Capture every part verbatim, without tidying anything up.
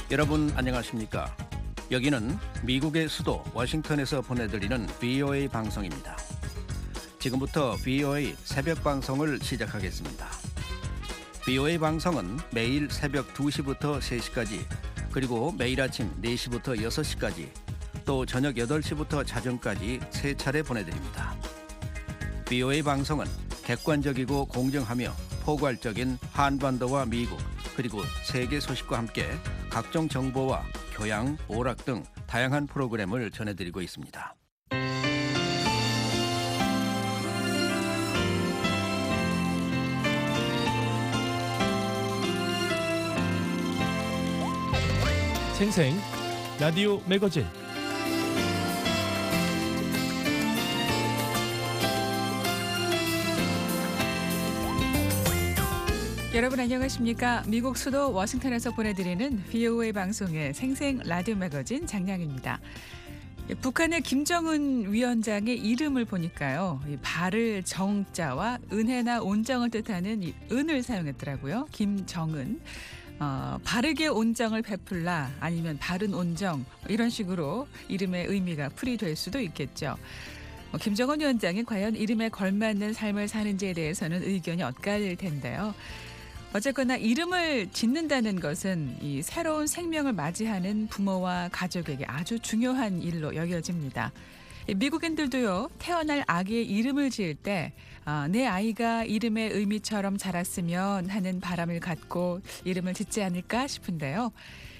여러분 안녕하십니까? 여기는 미국의 수도 워싱턴에서 보내드리는 브이오에이 방송입니다. 지금부터 브이오에이 새벽 방송을 시작하겠습니다. 브이오에이 방송은 매일 새벽 두 시부터 세 시까지, 그리고 매일 아침 네 시부터 여섯 시까지, 또 저녁 여덟 시부터 자정까지 세 차례 보내드립니다. 브이오에이 방송은 객관적이고 공정하며 포괄적인 한반도와 미국, 그리고 세계 소식과 함께 각종 정보와 교양, 오락 등 다양한 프로그램을 전해드리고 있습니다. 생생 라디오 매거진. 여러분 안녕하십니까? 미국 수도 워싱턴에서 보내드리는 브이오에이 방송의 생생 라디오 매거진 장량입니다. 북한의 김정은 위원장의 이름을 보니까요, 발을 정자와 은혜나 온정을 뜻하는 이 은을 사용했더라고요. 김정은. 어, 바르게 온정을 베풀라, 아니면 바른 온정, 이런 식으로 이름의 의미가 풀이될 수도 있겠죠. 어, 김정은 위원장이 과연 이름에 걸맞는 삶을 사는지에 대해서는 의견이 엇갈릴 텐데요. 어쨌거나 이름을 짓는다는 것은 이 새로운 생명을 맞이하는 부모와 가족에게 아주 중요한 일로 여겨집니다. 미국인들도요, 태어날 아기의 이름을 지을 때 아, 내 아이가 이름의 의미처럼 자랐으면 하는 바람을 갖고 이름을 짓지 않을까 싶은데요.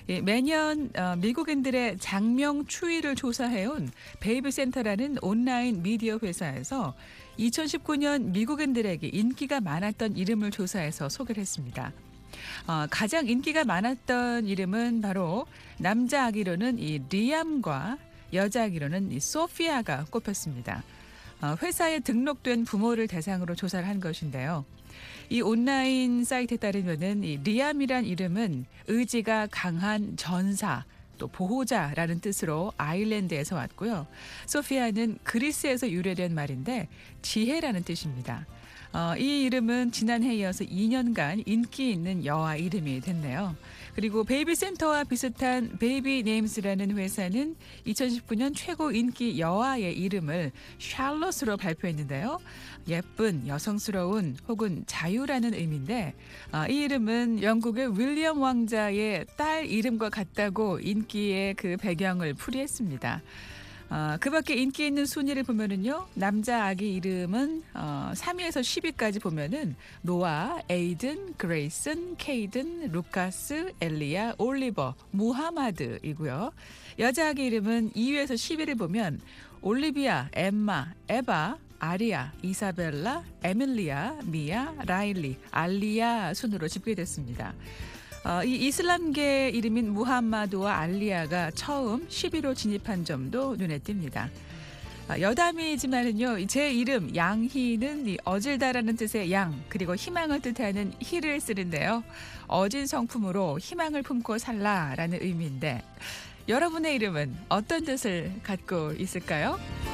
매년 미국인들의 장명 추이를 조사해온 베이비센터라는 온라인 미디어 회사에서 이천십구 년 미국인들에게 인기가 많았던 이름을 조사해서 소개를 했습니다. 어, 가장 인기가 많았던 이름은 바로 남자 아기로는 이 리암과 여자 아기로는 이 소피아가 꼽혔습니다. 어, 회사에 등록된 부모를 대상으로 조사를 한 것인데요. 이 온라인 사이트에 따르면은 이 리암이란 이름은 의지가 강한 전사, 또 보호자라는 뜻으로 아일랜드에서 왔고요. 소피아는 그리스에서 유래된 말인데 지혜라는 뜻입니다. 어, 이 이름은 지난해에 이어서 이 년간 인기 있는 여아 이름이 됐네요. 그리고 베이비센터와 비슷한 베이비네임스라는 회사는 이천십구 년 최고 인기 여아의 이름을 샬롯으로 발표했는데요. 예쁜, 여성스러운 혹은 자유라는 의미인데 어, 이 이름은 영국의 윌리엄 왕자의 딸 이름과 같다고 인기의 그 배경을 풀이했습니다. 어, 그 밖에 인기 있는 순위를 보면은요, 남자 아기 이름은 어, 삼 위에서 십 위까지 보면은 노아, 에이든, 그레이슨, 케이든, 루카스, 엘리야, 올리버, 무하마드이고요. 여자 아기 이름은 이 위에서 십 위를 보면 올리비아, 엠마, 에바, 아리아, 이사벨라, 에밀리아, 미아, 라일리, 알리아 순으로 집계됐습니다. 어, 이 이슬람계 이름인 무함마드와 알리아가 처음 십 위로 진입한 점도 눈에 띕니다. 어, 여담이지만은요, 제 이름 양희는 이 어질다라는 뜻의 양, 그리고 희망을 뜻하는 희를 쓰는데요. 어진 성품으로 희망을 품고 살라라는 의미인데, 여러분의 이름은 어떤 뜻을 갖고 있을까요?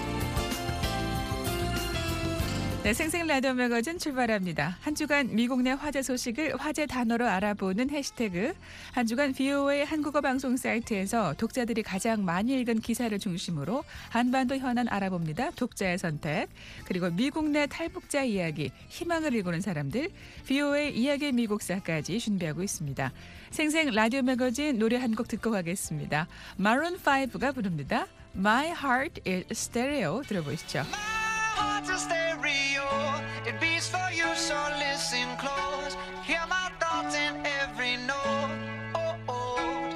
네, 생생 라디오 매거진 출발합니다. 한 주간 미국 내 화제 소식을 화제 단어로 알아보는 해시태그, 한 주간 브이오에이 한국어 방송 사이트에서 독자들이 가장 많이 읽은 기사를 중심으로 한반도 현안 알아봅니다. 독자의 선택, 그리고 미국 내 탈북자 이야기, 희망을 일구는 사람들, 브이오에이 이야기의 미국사까지 준비하고 있습니다. 생생 라디오 매거진 노래 한 곡 듣고 가겠습니다. 마룬 파이브가 부릅니다. My Heart is Stereo. 들어보시죠. Heart's a stereo, it beats for you, so listen close. Hear my thoughts in every note. Oh, oh.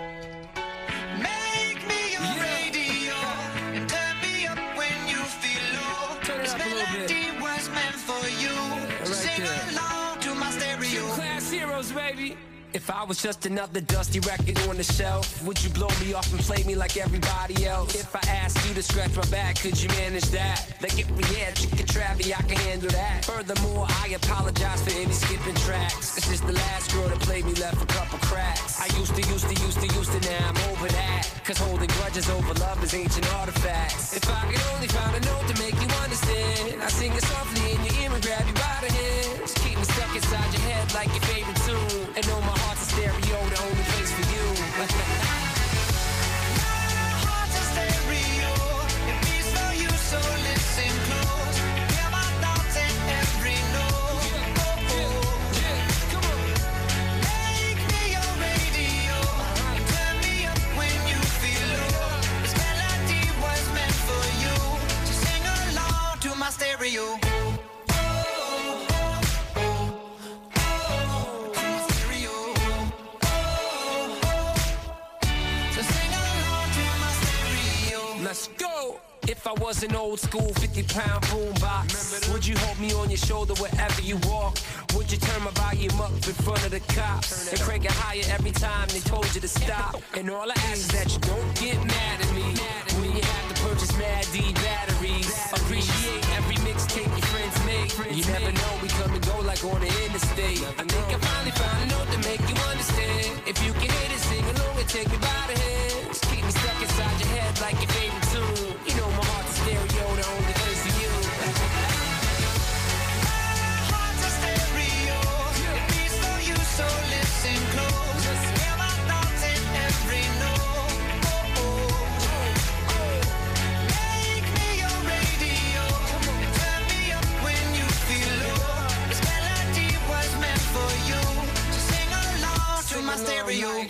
Make me your yeah. radio and turn me up when you feel low. Turn it this up melody was meant for you. Yeah, so right sing there. Along to my stereo. Two class heroes, baby. If I was just another dusty record on the shelf, would you blow me off and play me like everybody else? If I asked you to scratch my back, could you manage that? Like if we had chicken Travie, I can handle that. Furthermore, I apologize for any skipping tracks. It's just the last girl that played me left a couple cracks. I used to, used to, used to, used to, now I'm over that. Cause holding grudges over love is ancient artifacts. If I could only find a note to make you understand, I sing it softly in your ear and grab you by the hands. Keep me stuck inside your head like your favorite tune. And know my heart's a stereo, the only place for you. heart's a stereo. It beats for you, so listen close. Hear my thoughts in every note. Oh, oh. Make me your radio. Turn me up when you feel low. This melody was meant for you. So sing along to my stereo. Let's go. If I was an old school fifty pound boombox, would you hold me on your shoulder wherever you walk? Would you turn my volume up in front of the cops and crank it higher every time they told you to stop? And all I ask is that you don't get mad at me when you have to purchase Mad D batteries. Appreciate every mixtape your friends make. You never know, we come and go like on the interstate. I think I finally found a note to make you understand. If you can hit it, sing along and take me by the hands. Keep me stuck inside your head like your favorite tune. You know my heart's a stereo, the only place for you. Heart's a stereo. It beats for you, so listen close. Hear my thoughts in every note. Oh, oh. Make me your radio. Turn me up when you feel low. This melody was meant for you. So sing along to my stereo.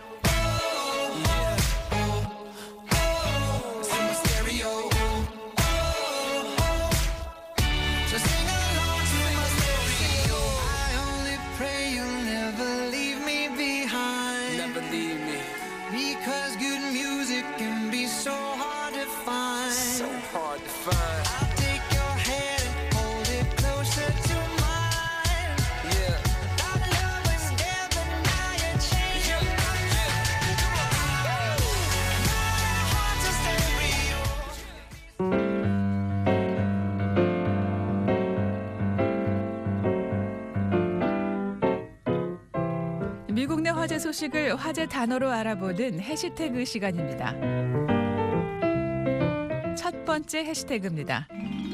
Because good music can be so hard to find. So hard to find. I'll take your hand and hold it closer to mine. Yeah. Our love was there, but now you're changing my mind. My heart's a stereo. 미국 내 화제 소식을 화제 단어로 알아보는 해시태그 시간입니다. 첫 번째 해시태그입니다.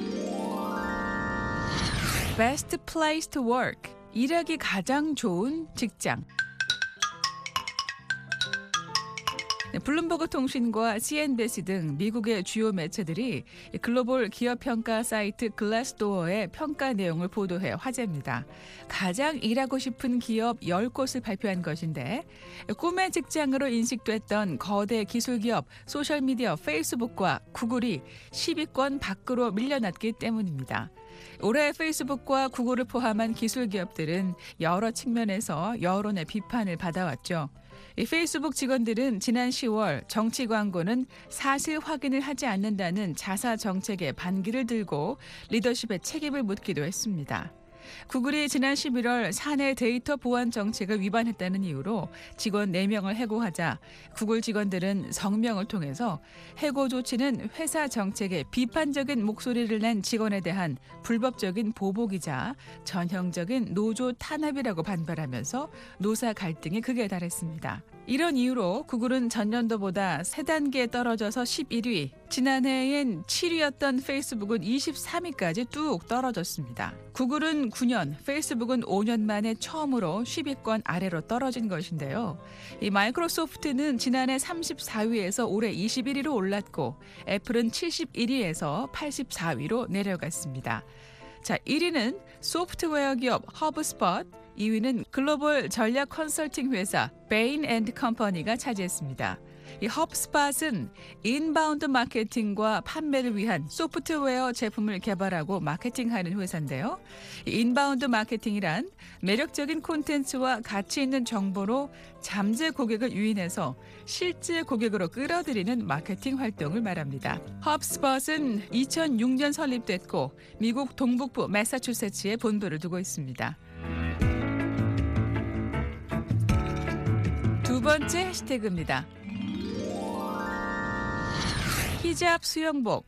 Best place to work. 일하기 가장 좋은 직장. 블룸버그 통신과 씨엔비씨 등 미국의 주요 매체들이 글로벌 기업 평가 사이트 글래스도어의 평가 내용을 보도해 화제입니다. 가장 일하고 싶은 기업 열 곳을 발표한 것인데 꿈의 직장으로 인식됐던 거대 기술기업 소셜미디어 페이스북과 구글이 십 위권 밖으로 밀려났기 때문입니다. 올해 페이스북과 구글을 포함한 기술기업들은 여러 측면에서 여론의 비판을 받아왔죠. 이 페이스북 직원들은 지난 시월 정치 광고는 사실 확인을 하지 않는다는 자사 정책에 반기를 들고 리더십의 책임을 묻기도 했습니다. 구글이 지난 십일월 사내 데이터 보안 정책을 위반했다는 이유로 직원 네 명을 해고하자 구글 직원들은 성명을 통해서 해고 조치는 회사 정책에 비판적인 목소리를 낸 직원에 대한 불법적인 보복이자 전형적인 노조 탄압이라고 반발하면서 노사 갈등이 극에 달했습니다. 이런 이유로 구글은 전년도보다 세 단계 떨어져서 십일 위, 지난해엔 칠 위였던 페이스북은 이십삼 위까지 뚝 떨어졌습니다. 구글은 구 년, 페이스북은 오 년 만에 처음으로 십 위권 아래로 떨어진 것인데요. 이 마이크로소프트는 지난해 삼십사 위에서 올해 이십일 위로 올랐고 애플은 칠십일 위에서 팔십사 위로 내려갔습니다. 자, 일 위는 소프트웨어 기업 허브스폿, 이 위는 글로벌 전략 컨설팅 회사 베인 앤드 컴퍼니가 차지했습니다. 이 헙스팟은 인바운드 마케팅과 판매를 위한 소프트웨어 제품을 개발하고 마케팅하는 회사인데요. 이 인바운드 마케팅이란 매력적인 콘텐츠와 가치 있는 정보로 잠재 고객을 유인해서 실제 고객으로 끌어들이는 마케팅 활동을 말합니다. 헙스팟은 이천육 년 설립됐고 미국 동북부 매사추세츠에 본부를 두고 있습니다. 두 번째 해시태그입니다. 히잡 수영복.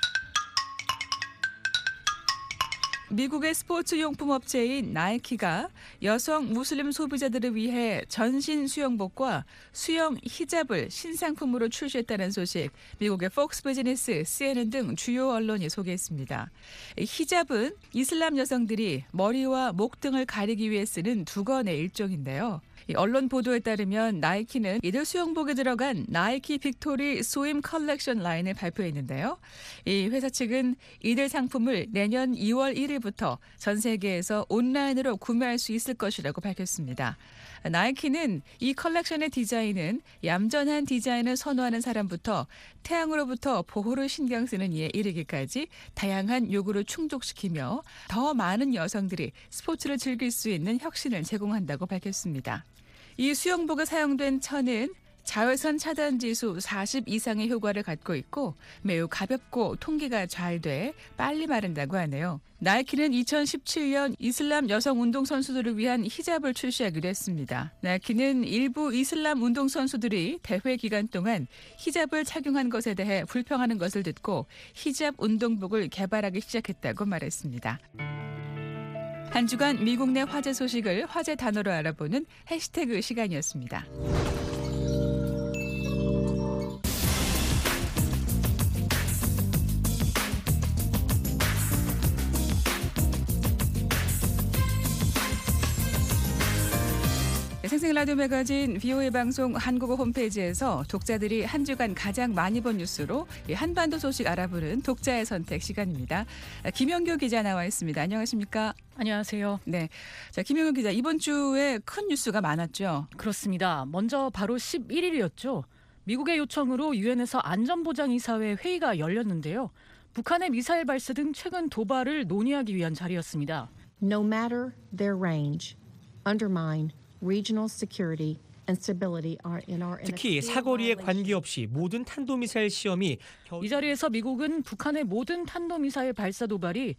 미국의 스포츠 용품 업체인 나이키가 여성 무슬림 소비자들을 위해 전신 수영복과 수영 히잡을 신상품으로 출시했다는 소식 미국의 폭스 비즈니스, 씨엔엔 등 주요 언론이 소개했습니다. 히잡은 이슬람 여성들이 머리와 목 등을 가리기 위해 쓰는 두건의 일종인데요. 이 언론 보도에 따르면 나이키는 이들 수영복에 들어간 나이키 빅토리 스윙 컬렉션 라인을 발표했는데요. 이 회사 측은 이들 상품을 내년 이월 일일부터 전 세계에서 온라인으로 구매할 수 있을 것이라고 밝혔습니다. 나이키는 이 컬렉션의 디자인은 얌전한 디자인을 선호하는 사람부터 태양으로부터 보호를 신경 쓰는 이에 이르기까지 다양한 요구를 충족시키며 더 많은 여성들이 스포츠를 즐길 수 있는 혁신을 제공한다고 밝혔습니다. 이 수영복에 사용된 천은 자외선 차단 지수 사십 이상의 효과를 갖고 있고 매우 가볍고 통기가 잘 돼 빨리 마른다고 하네요. 나이키는 이천십칠 년 이슬람 여성 운동선수들을 위한 히잡을 출시하기로 했습니다. 나이키는 일부 이슬람 운동선수들이 대회 기간 동안 히잡을 착용한 것에 대해 불평하는 것을 듣고 히잡 운동복을 개발하기 시작했다고 말했습니다. 한 주간 미국 내 화제 소식을 화제 단어로 알아보는 해시태그 시간이었습니다. 생생 라디오 매거진 브이오에이 방송 한국어 홈페이지에서 독자들이 한 주간 가장 많이 본 뉴스로 한반도 소식 알아보는 독자의 선택 시간입니다. 김영규 기자 나와 있습니다. 안녕하십니까? 안녕하세요. 네, 자 김영규 기자 이번 주에 큰 뉴스가 많았죠? 그렇습니다. 먼저 바로 십일 일이었죠. 미국의 요청으로 유엔에서 안전보장이사회 회의가 열렸는데요. 북한의 미사일 발사 등 최근 도발을 논의하기 위한 자리였습니다. No matter their range, undermine regional security and stability are in our 특히 사거리에 관계없이 모든 탄도미사일 시험이 이 자리에서 미국은 북한의 모든 탄도미사일 발사 도발이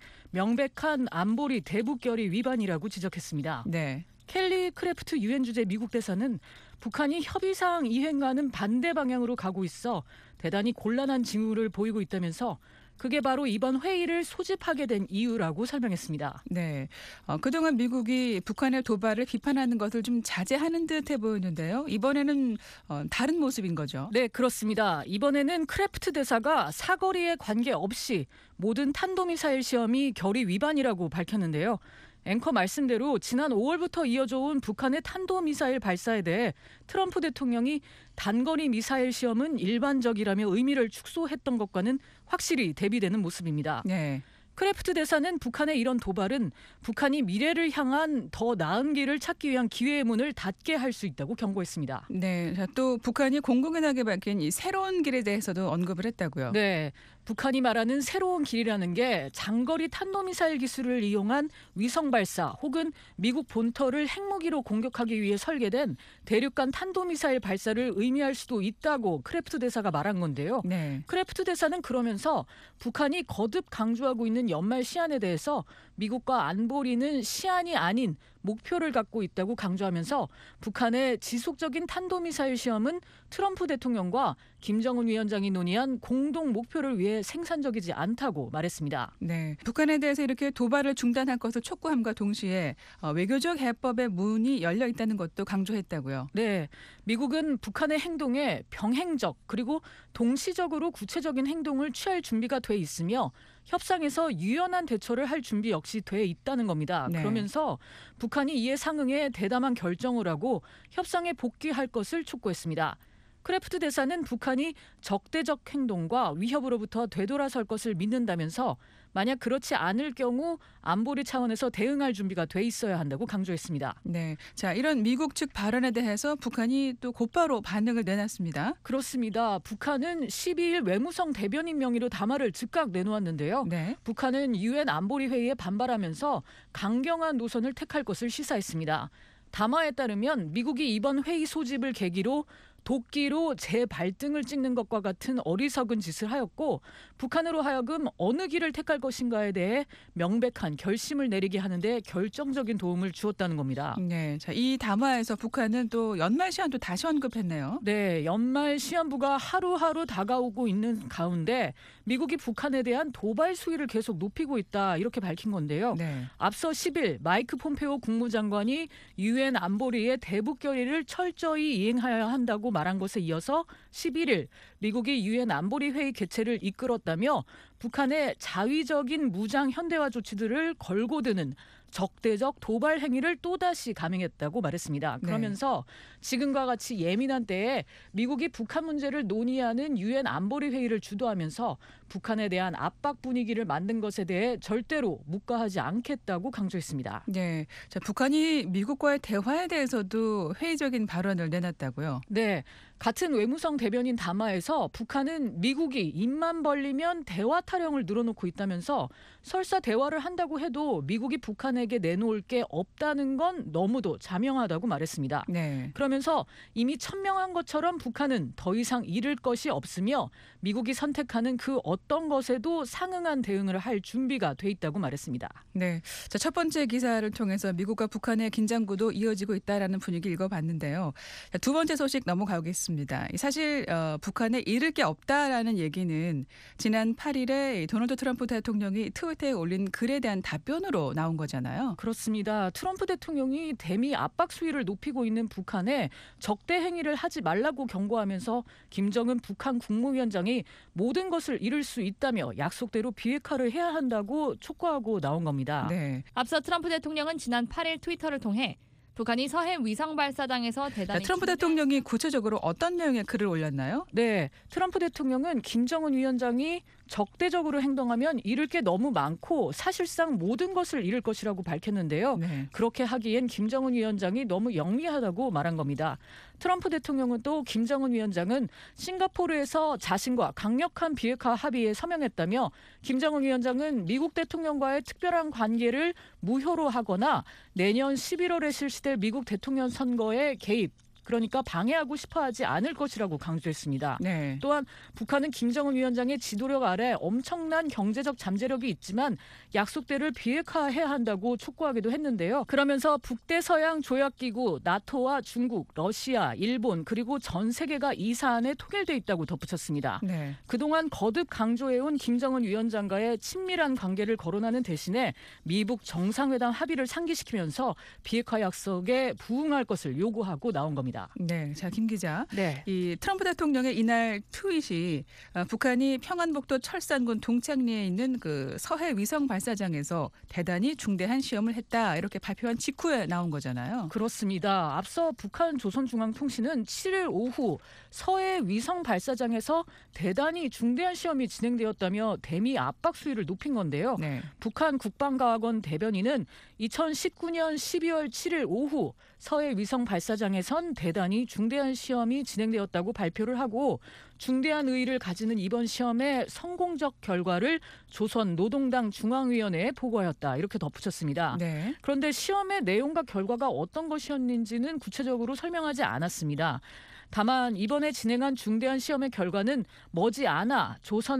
명백한 안보리 대북결의 위반이라고 지적했습니다. 네. 켈리 크래프트 유엔 주재 미국 대사는 북한이 협의사항 이행과는 반대 방향으로 가고 있어 대단히 곤란한 징후를 보이고 있다면서 그게 바로 이번 회의를 소집하게 된 이유라고 설명했습니다. 네, 어, 그동안 미국이 북한의 도발을 비판하는 것을 좀 자제하는 듯해 보였는데요. 이번에는 어, 다른 모습인 거죠. 네, 그렇습니다. 이번에는 크래프트 대사가 사거리에 관계없이 모든 탄도미사일 시험이 결의 위반이라고 밝혔는데요. 앵커 말씀대로 지난 오월부터 이어져 온 북한의 탄도미사일 발사에 대해 트럼프 대통령이 단거리 미사일 시험은 일반적이라며 의미를 축소했던 것과는 확실히 대비되는 모습입니다. 네. 크래프트 대사는 북한의 이런 도발은 북한이 미래를 향한 더 나은 길을 찾기 위한 기회의 문을 닫게 할 수 있다고 경고했습니다. 네, 자, 또 북한이 공공연하게 밝힌 이 새로운 길에 대해서도 언급을 했다고요. 네, 북한이 말하는 새로운 길이라는 게 장거리 탄도미사일 기술을 이용한 위성 발사 혹은 미국 본토를 핵무기로 공격하기 위해 설계된 대륙간 탄도미사일 발사를 의미할 수도 있다고 크래프트 대사가 말한 건데요. 네. 크래프트 대사는 그러면서 북한이 거듭 강조하고 있는 연말 시한에 대해서 미국과 안보리는 시한이 아닌 목표를 갖고 있다고 강조하면서 북한의 지속적인 탄도미사일 시험은 트럼프 대통령과 김정은 위원장이 논의한 공동 목표를 위해 생산적이지 않다고 말했습니다. 네, 북한에 대해서 이렇게 도발을 중단할 것을 촉구함과 동시에 어, 외교적 해법의 문이 열려 있다는 것도 강조했다고요. 네, 미국은 북한의 행동에 병행적 그리고 동시적으로 구체적인 행동을 취할 준비가 돼 있으며 협상에서 유연한 대처를 할 준비 역시 돼 있다는 겁니다. 네. 그러면서 북한이 이에 상응해 대담한 결정을 하고 협상에 복귀할 것을 촉구했습니다. 크래프트 대사는 북한이 적대적 행동과 위협으로부터 되돌아설 것을 믿는다면서 만약 그렇지 않을 경우 안보리 차원에서 대응할 준비가 돼 있어야 한다고 강조했습니다. 네, 자 이런 미국 측 발언에 대해서 북한이 또 곧바로 반응을 내놨습니다. 그렇습니다. 북한은 십이 일 외무성 대변인 명의로 담화를 즉각 내놓았는데요. 네. 북한은 유엔 안보리 회의에 반발하면서 강경한 노선을 택할 것을 시사했습니다. 담화에 따르면 미국이 이번 회의 소집을 계기로 도끼로 제 발등을 찍는 것과 같은 어리석은 짓을 하였고 북한으로 하여금 어느 길을 택할 것인가에 대해 명백한 결심을 내리게 하는데 결정적인 도움을 주었다는 겁니다. 네, 자, 이 담화에서 북한은 또 연말 시한도 다시 언급했네요. 네, 연말 시한부가 하루하루 다가오고 있는 가운데 미국이 북한에 대한 도발 수위를 계속 높이고 있다 이렇게 밝힌 건데요. 네. 앞서 십 일 마이크 폼페오 국무장관이 유엔 안보리의 대북 결의를 철저히 이행해야 한다고 말한 것에 이어서 십일 일 미국이 유엔 안보리 회의 개최를 이끌었다며 북한의 자위적인 무장 현대화 조치들을 걸고 드는 적대적 도발 행위를 또다시 감행했다고 말했습니다. 그러면서 네. 지금과 같이 예민한 때에 미국이 북한 문제를 논의하는 유엔 안보리 회의를 주도하면서 북한에 대한 압박 분위기를 만든 것에 대해 절대로 묵과하지 않겠다고 강조했습니다. 네, 자, 북한이 미국과의 대화에 대해서도 회의적인 발언을 내놨다고요? 네. 같은 외무성 대변인 담화에서 북한은 미국이 입만 벌리면 대화 타령을 늘어놓고 있다면서 설사 대화를 한다고 해도 미국이 북한에게 내놓을 게 없다는 건 너무도 자명하다고 말했습니다. 네. 그러면서 이미 천명한 것처럼 북한은 더 이상 잃을 것이 없으며 미국이 선택하는 그 어떤 것에도 상응한 대응을 할 준비가 돼 있다고 말했습니다. 네, 자, 첫 번째 기사를 통해서 미국과 북한의 긴장구도 이어지고 있다라는 분위기 읽어봤는데요. 자, 두 번째 소식 넘어가겠습니다. 사실 어, 북한에 잃을 게 없다라는 얘기는 지난 팔 일에 도널드 트럼프 대통령이 트위터에 올린 글에 대한 답변으로 나온 거잖아요. 그렇습니다. 트럼프 대통령이 대미 압박 수위를 높이고 있는 북한에 적대 행위를 하지 말라고 경고하면서 김정은 북한 국무위원장이 모든 것을 잃을 수 있다며 약속대로 비핵화를 해야 한다고 촉구하고 나온 겁니다. 네. 앞서 트럼프 대통령은 지난 팔 일 트위터를 통해 북한이 서해 위성 발사장에서 대단히 자, 트럼프 대통령이 구체적으로 어떤 내용의 글을 올렸나요? 네, 트럼프 대통령은 김정은 위원장이 적대적으로 행동하면 잃을 게 너무 많고 사실상 모든 것을 잃을 것이라고 밝혔는데요. 네. 그렇게 하기엔 김정은 위원장이 너무 영리하다고 말한 겁니다. 트럼프 대통령은 또 김정은 위원장은 싱가포르에서 자신과 강력한 비핵화 합의에 서명했다며 김정은 위원장은 미국 대통령과의 특별한 관계를 무효로 하거나 내년 십일월에 실시될 미국 대통령 선거에 개입, 그러니까 방해하고 싶어하지 않을 것이라고 강조했습니다. 네. 또한 북한은 김정은 위원장의 지도력 아래 엄청난 경제적 잠재력이 있지만 약속대를 비핵화해야 한다고 촉구하기도 했는데요. 그러면서 북대서양 조약기구 나토와 중국, 러시아, 일본 그리고 전 세계가 이 사안에 통일돼 있다고 덧붙였습니다. 네. 그동안 거듭 강조해온 김정은 위원장과의 친밀한 관계를 거론하는 대신에 미북 정상회담 합의를 상기시키면서 비핵화 약속에 부응할 것을 요구하고 나온 겁니다. 네, 자, 김 기자. 네. 이 트럼프 대통령의 이날 트윗이 어, 북한이 평안북도 철산군 동창리에 있는 그 서해 위성 발사장에서 대단히 중대한 시험을 했다 이렇게 발표한 직후에 나온 거잖아요. 그렇습니다. 앞서 북한 조선중앙통신은 칠 일 오후 서해 위성 발사장에서 대단히 중대한 시험이 진행되었다며 대미 압박 수위를 높인 건데요. 네. 북한 국방과학원 대변인은 이천십구 년 십이월 칠 일 오후 서해 위성 발사장에선 대단히 중대한 시험이 진행되었다고 발표를 하고 중대한 의의를 가지는 이번 시험의 성공적 결과를 조선 노동당 중앙위원회에 보고하였다 이렇게 덧붙였습니다. 네. 그런데 시험의 내용과 결과가 어떤 것이었는지는 구체적으로 설명하지 않았습니다. 다만 이번에 진행한 중대한 시험의 결과는 머지않아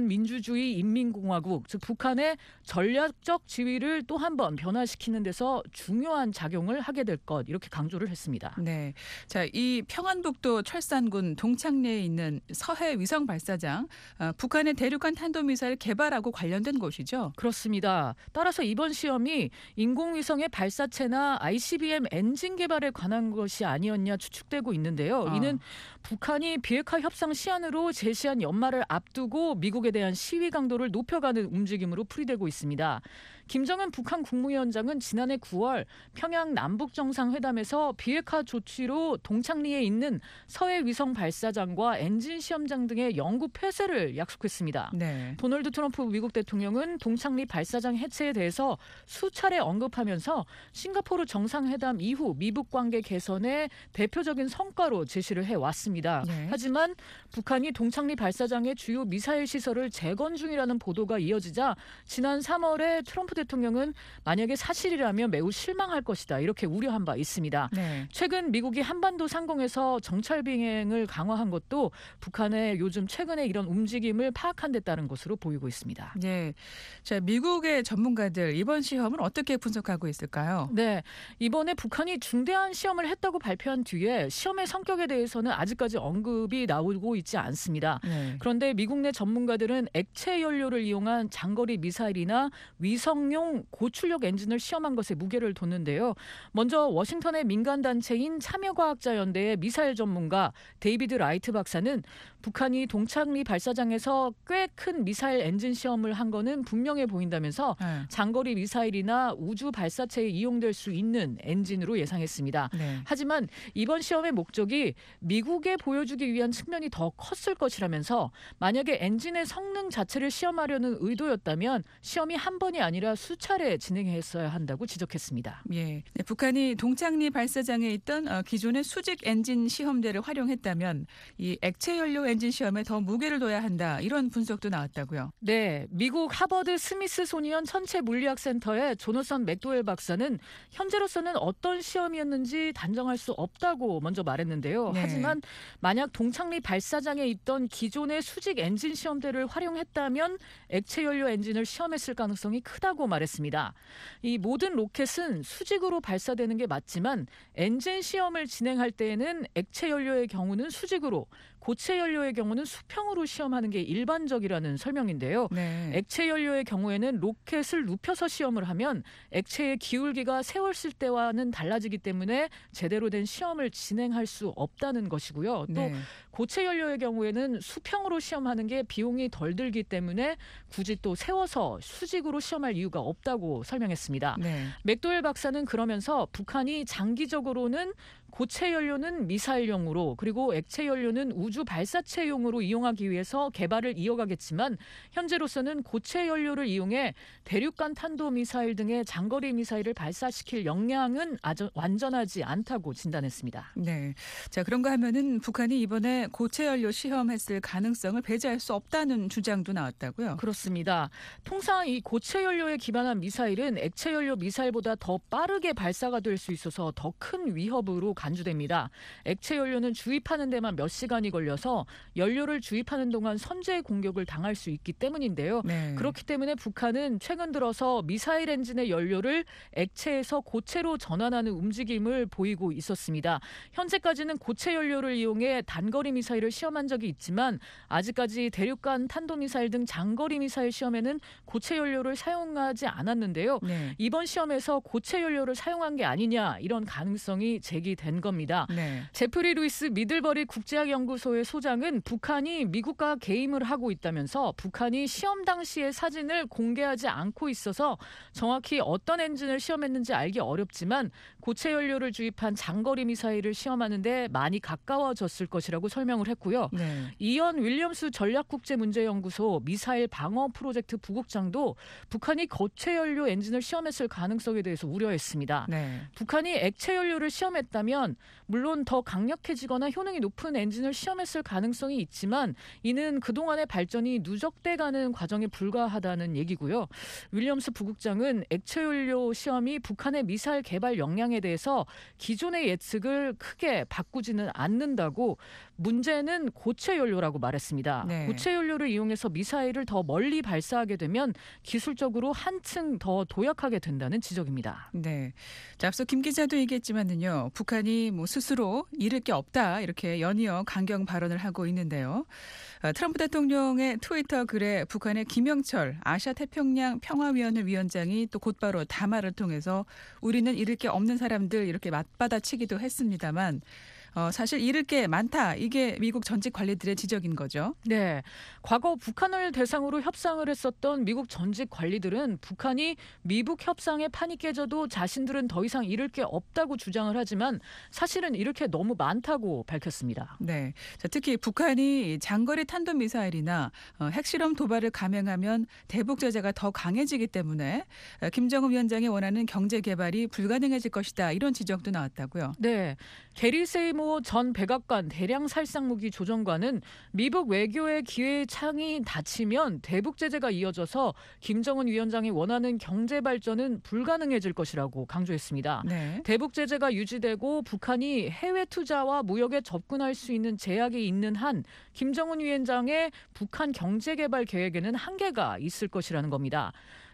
조선민주주의인민공화국, 즉 북한의 전략적 지위를 또 한 번 변화시키는 데서 중요한 작용을 하게 될 것 이렇게 강조를 했습니다. 네, 자, 이 평안북도 철산군 동창리에 있는 서해 위성 발사장, 어, 북한의 대륙간 탄도미사일 개발하고 관련된 곳이죠. 그렇습니다. 따라서 이번 시험이 인공위성의 발사체나 아이씨비엠 엔진 개발에 관한 것이 아니었냐 추측되고 있는데요. 어. 이는 북한이 비핵화 협상 시한으로 제시한 연말을 앞두고 미국에 대한 시위 강도를 높여가는 움직임으로 풀이되고 있습니다. 김정은 북한 국무위원장은 지난해 구월 평양 남북정상회담에서 비핵화 조치로 동창리에 있는 서해 위성 발사장과 엔진 시험장 등의 영구 폐쇄를 약속했습니다. 네. 도널드 트럼프 미국 대통령은 동창리 발사장 해체에 대해서 수차례 언급하면서 싱가포르 정상회담 이후 미북 관계 개선의 대표적인 성과로 제시를 해왔습니다. 네. 하지만 북한이 동창리 발사장의 주요 미사일 시설을 재건 중이라는 보도가 이어지자 지난 삼월에 트럼프 대통령은 만약에 사실이라면 매우 실망할 것이다 이렇게 우려한 바 있습니다. 네. 최근 미국이 한반도 상공에서 정찰 비행을 강화한 것도 북한의 요즘 최근에 이런 움직임을 파악한 데 따른 것으로 보이고 있습니다. 네, 자, 미국의 전문가들 이번 시험을 어떻게 분석하고 있을까요? 네, 이번에 북한이 중대한 시험을 했다고 발표한 뒤에 시험의 성격에 대해서는 아직까지 언급이 나오고 있지 않습니다. 네. 그런데 미국 내 전문가들은 액체 연료를 이용한 장거리 미사일이나 위성용 고출력 엔진을 시험한 것에 무게를 뒀는데요. 먼저 워싱턴의 민간 단체인 참여과학자연대의 미사일 전문가 데이비드 라이트 박사는 북한이 동창리 발사장에서 꽤 큰 미사일 엔진 시험을 한 거는 분명해 보인다면서 네. 장거리 미사일이나 우주 발사체에 이용될 수 있는 엔진으로 예상했습니다. 네. 하지만 이번 시험의 목적이 미국에 보여주기 위한 측면이 더 컸을 것이라면서 만약에 엔진의 성능 자체를 시험하려는 의도였다면 시험이 한 번이 아니라 수차례 진행했어야 한다고 지적했습니다. 예. 네, 북한이 동창리 발사장에 있던 어, 기존의 수직 엔진 시험대를 활용했다면 이 액체 연료 엔진 시험에 더 무게를 둬야 한다. 이런 분석도 나왔다고요. 네, 미국 하버드 스미스소니언 천체 물리학 센터의 조너선 맥도웰 박사는 현재로서는 어떤 시험이었는지 단정할 수 없다고 먼저 말했는데요. 네. 하지만 만약 동창리 발사장에 있던 기존의 수직 엔진 시험대를 활용했다면 액체 연료 엔진을 시험했을 가능성이 크다고 말했습니다. 이 모든 로켓은 수직으로 발사되는 게 맞지만 엔진 시험을 진행할 때에는 액체 연료의 경우는 수직으로, 고체 연료의 경우는 수평으로 시험하는 게 일반적이라는 설명인데요. 네. 액체 연료의 경우에는 로켓을 눕혀서 시험을 하면 액체의 기울기가 세웠을 때와는 달라지기 때문에 제대로 된 시험을 진행할 수 없다는 것이고요. 또 네. 고체 연료의 경우에는 수평으로 시험하는 게 비용이 덜 들기 때문에 굳이 또 세워서 수직으로 시험할 이유가 없다고 설명했습니다. 네. 맥도웰 박사는 그러면서 북한이 장기적으로는 고체 연료는 미사일용으로 그리고 액체 연료는 우주 발사체용으로 이용하기 위해서 개발을 이어가겠지만 현재로서는 고체 연료를 이용해 대륙간 탄도미사일 등의 장거리 미사일을 발사시킬 역량은 아주 완전하지 않다고 진단했습니다. 네. 자, 그런가 하면은 북한이 이번에 고체 연료 시험했을 가능성을 배제할 수 없다는 주장도 나왔다고요. 그렇습니다. 통상 이 고체 연료에 기반한 미사일은 액체 연료 미사일보다 더 빠르게 발사가 될 수 있어서 더 큰 위협으로 간주됩니다. 액체 연료는 주입하는 데만 몇 시간이 걸려서 연료를 주입하는 동안 선제 공격을 당할 수 있기 때문인데요. 네. 그렇기 때문에 북한은 최근 들어서 미사일 엔진의 연료를 액체에서 고체로 전환하는 움직임을 보이고 있었습니다. 현재까지는 고체 연료를 이용해 단거리 미사일을 시험한 적이 있지만 아직까지 대륙간 탄도미사일 등 장거리 미사일 시험에는 고체 연료를 사용하지 않았는데요. 네. 이번 시험에서 고체 연료를 사용한 게 아니냐 이런 가능성이 제기된 겁니다. 네. 제프리 루이스 미들버리 국제학연구소의 소장은 북한이 미국과 게임을 하고 있다면서 북한이 시험 당시의 사진을 공개하지 않고 있어서 정확히 어떤 엔진을 시험했는지 알기 어렵지만 고체 연료를 주입한 장거리 미사일을 시험하는데 많이 가까워졌을 것이라고 설명을 했고요. 네. 이언 윌리엄스 전략국제문제연구소 미사일 방어 프로젝트 부국장도 북한이 고체 연료 엔진을 시험했을 가능성에 대해서 우려했습니다. 네. 북한이 액체 연료를 시험했다면 물론 더 강력해지거나 효능이 높은 엔진을 시험했을 가능성이 있지만 이는 그동안의 발전이 누적돼가는 과정에 불과하다는 얘기고요. 윌리엄스 부국장은 액체 연료 시험이 북한의 미사일 개발 역량에 대해서 기존의 예측을 크게 바꾸지는 않는다고 문제는 고체 연료라고 말했습니다. 네. 고체 연료를 이용해서 미사일을 더 멀리 발사하게 되면 기술적으로 한층 더 도약하게 된다는 지적입니다. 네. 자, 앞서 김 기자도 얘기했지만은요, 북한이 뭐 스스로 잃을 게 없다 이렇게 연이어 강경 발언을 하고 있는데요. 어, 트럼프 대통령의 트위터 글에 북한의 김영철 아시아태평양 평화위원회 위원장이 또 곧바로 담화를 통해서 우리는 잃을 게 없는 사람들 이렇게 맞받아치기도 했습니다만. 어, 사실 잃을 게 많다. 이게 미국 전직 관리들의 지적인 거죠. 네. 과거 북한을 대상으로 협상을 했었던 미국 전직 관리들은 북한이 미북 협상의 판이 깨져도 자신들은 더 이상 잃을 게 없다고 주장을 하지만 사실은 잃을 게 너무 많다고 밝혔습니다. 네. 자, 특히 북한이 장거리 탄도미사일이나 어, 핵실험 도발을 감행하면 대북 제재가 더 강해지기 때문에 어, 김정은 위원장이 원하는 경제 개발이 불가능해질 것이다. 이런 지적도 나왔다고요. 네. 게리 세이모 전 백악관 대량 살상무기 조정관은 미북 외교의 기회 창이 닫히면 대북 제재가 이어져서 김정은 위원장이 원하는 경제 발전은 불가능해질 것이라고 강조했습니다. 네. 대북 제재가 유지되고 북한이 해외 투자와 무역에 접근할 수 있는 제약이 있는 한 김정은 위원장의 북한 경제 개발 계획에는 한계가 있을 것이라는 겁니다.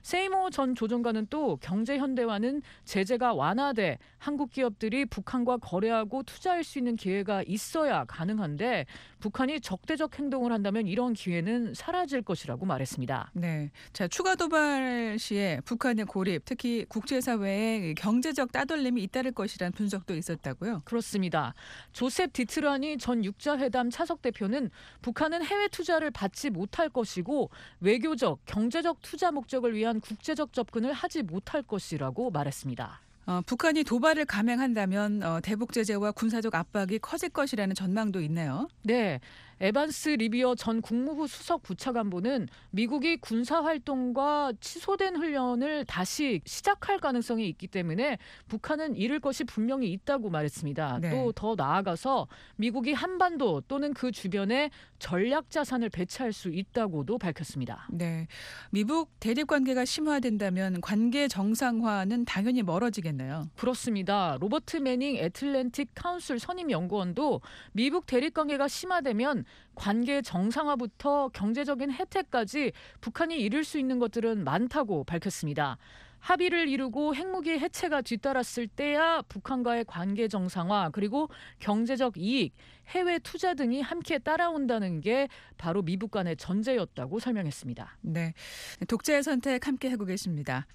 세이모 전 조정관은 또 경제 현대화는 제재가 완화돼 한국 기업들이 북한과 거래하고 투자할 수 있는 기회가 있어야 가능한데 북한이 적대적 행동을 한다면 이런 기회는 사라질 것이라고 말했습니다. 네, 자 추가 도발 시에 북한의 고립, 특히 국제사회의 경제적 따돌림이 잇따를 것이라는 분석도 있었다고요? 그렇습니다. 조셉 디트라니 전 육자회담 차석 대표는 북한은 해외 투자를 받지 못할 것이고 외교적, 경제적 투자 목적을 위한 국제적 접근을 하지 못할 것이라고 말했습니다. 어, 북한이 도발을 감행한다면 어, 대북 제재와 군사적 압박이 커질 것이라는 전망도 있네요. 네. 에반스 리비어 전 국무부 수석 부차관보는 미국이 군사활동과 취소된 훈련을 다시 시작할 가능성이 있기 때문에 북한은 잃을 것이 분명히 있다고 말했습니다. 네. 또 더 나아가서 미국이 한반도 또는 그 주변에 전략 자산을 배치할 수 있다고도 밝혔습니다. 네, 미북 대립 관계가 심화된다면 관계 정상화는 당연히 멀어지겠네요. 그렇습니다. 로버트 매닝 애틀랜틱 카운슬 선임 연구원도 미북 대립 관계가 심화되면 관계 정상화부터 경제적인 혜택까지 북한이 이룰 수 있는 것들은 많다고 밝혔습니다. 합의를 이루고 핵무기 해체가 뒤따랐을 때야 북한과의 관계 정상화 그리고 경제적 이익, 해외 투자 등이 함께 따라온다는 게 바로 미북 간의 전제였다고 설명했습니다. 네, 독자의 선택 함께 하고 계십니다.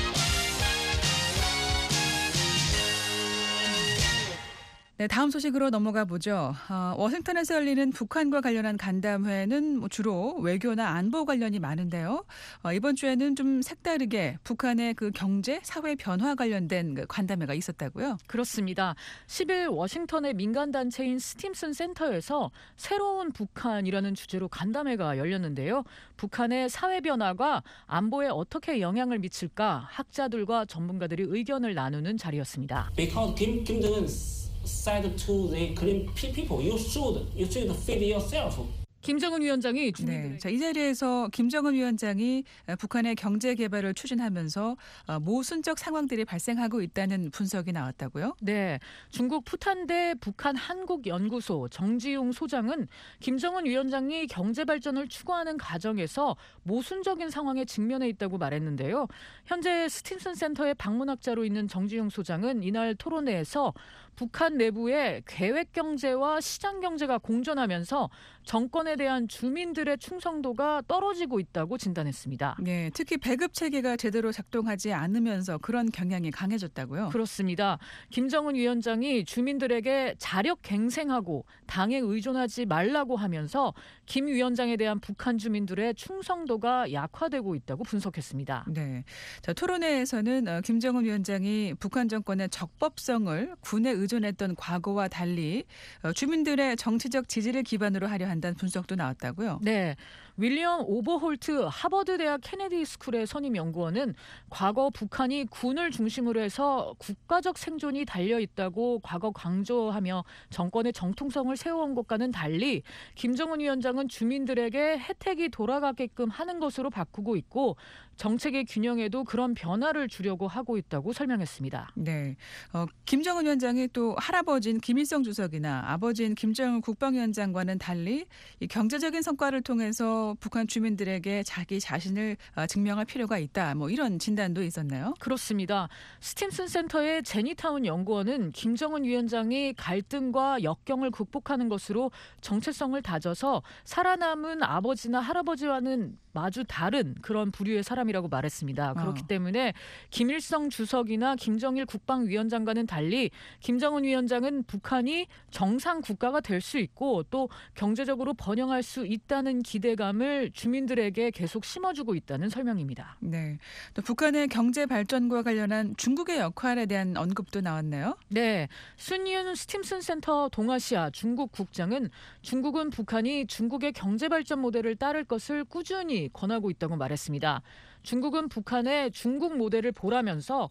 네, 다음 소식으로 넘어가 보죠. 어, 워싱턴에서 열리는 북한과 관련한 간담회는 뭐 주로 외교나 안보 관련이 많은데요. 어, 이번 주에는 좀 색다르게 북한의 그 경제, 사회 변화 관련된 그 간담회가 있었다고요? 그렇습니다. 십 일 워싱턴의 민간단체인 스팀슨 센터에서 새로운 북한이라는 주제로 간담회가 열렸는데요. 북한의 사회 변화가 안보에 어떻게 영향을 미칠까 학자들과 전문가들이 의견을 나누는 자리였습니다. Because Kim, Kim Jong-un said to the Korean people, you should, you should feed yourself. 김정은 위원장이 네, 자, 이 자리에서 김정은 위원장이 북한의 경제 개발을 추진하면서 모순적 상황들이 발생하고 있다는 분석이 나왔다고요? 네, 중국 푸탄대 북한 한국연구소 정지용 소장은 김정은 위원장이 경제 발전을 추구하는 과정에서 모순적인 상황에 직면해 있다고 말했는데요. 현재 스팀슨 센터의 방문학자로 있는 정지용 소장은 이날 토론회에서 북한 내부에 계획 경제와 시장 경제가 공존하면서 정권에 대한 주민들의 충성도가 떨어지고 있다고 진단했습니다. 네, 특히 배급 체계가 제대로 작동하지 않으면서 그런 경향이 강해졌다고요? 그렇습니다. 김정은 위원장이 주민들에게 자력 갱생하고 당에 의존하지 말라고 하면서 김 위원장에 대한 북한 주민들의 충성도가 약화되고 있다고 분석했습니다. 네, 자, 토론회에서는 김정은 위원장이 북한 정권의 적법성을 군에 의존했던 과거와 달리 주민들의 정치적 지지를 기반으로 하려 한다는 분석도 나왔다고요? 네. 윌리엄 오버홀트 하버드대학 케네디 스쿨의 선임 연구원은 과거 북한이 군을 중심으로 해서 국가적 생존이 달려있다고 과거 강조하며 정권의 정통성을 세워온 것과는 달리 김정은 위원장은 주민들에게 혜택이 돌아가게끔 하는 것으로 바꾸고 있고 정책의 균형에도 그런 변화를 주려고 하고 있다고 설명했습니다. 네, 어, 김정은 위원장이 또 할아버지인 김일성 주석이나 아버지인 김정은 국방위원장과는 달리 이 경제적인 성과를 통해서 북한 주민들에게 자기 자신을 증명할 필요가 있다. 뭐 이런 진단도 있었나요? 그렇습니다. 스팀슨 센터의 제니타운 연구원은 김정은 위원장이 갈등과 역경을 극복하는 것으로 정체성을 다져서 살아남은 아버지나 할아버지와는 마주 다른 그런 부류의 사람이라고 말했습니다. 그렇기 어. 때문에 김일성 주석이나 김정일 국방위원장과는 달리 김정은 위원장은 북한이 정상 국가가 될 수 있고 또 경제적으로 번영할 수 있다는 기대감을 주민들에게 계속 심어주고 있다는 설명입니다. 네, 또 북한의 경제 발전과 관련한 중국의 역할에 대한 언급도 나왔네요. 네, 순윤 스팀슨 센터 동아시아 중국 국장은 중국은 북한이 중국의 경제 발전 모델을 따를 것을 꾸준히 권하고 있다고 말했습니다. 중국은 북한의 중국 모델을 보라면서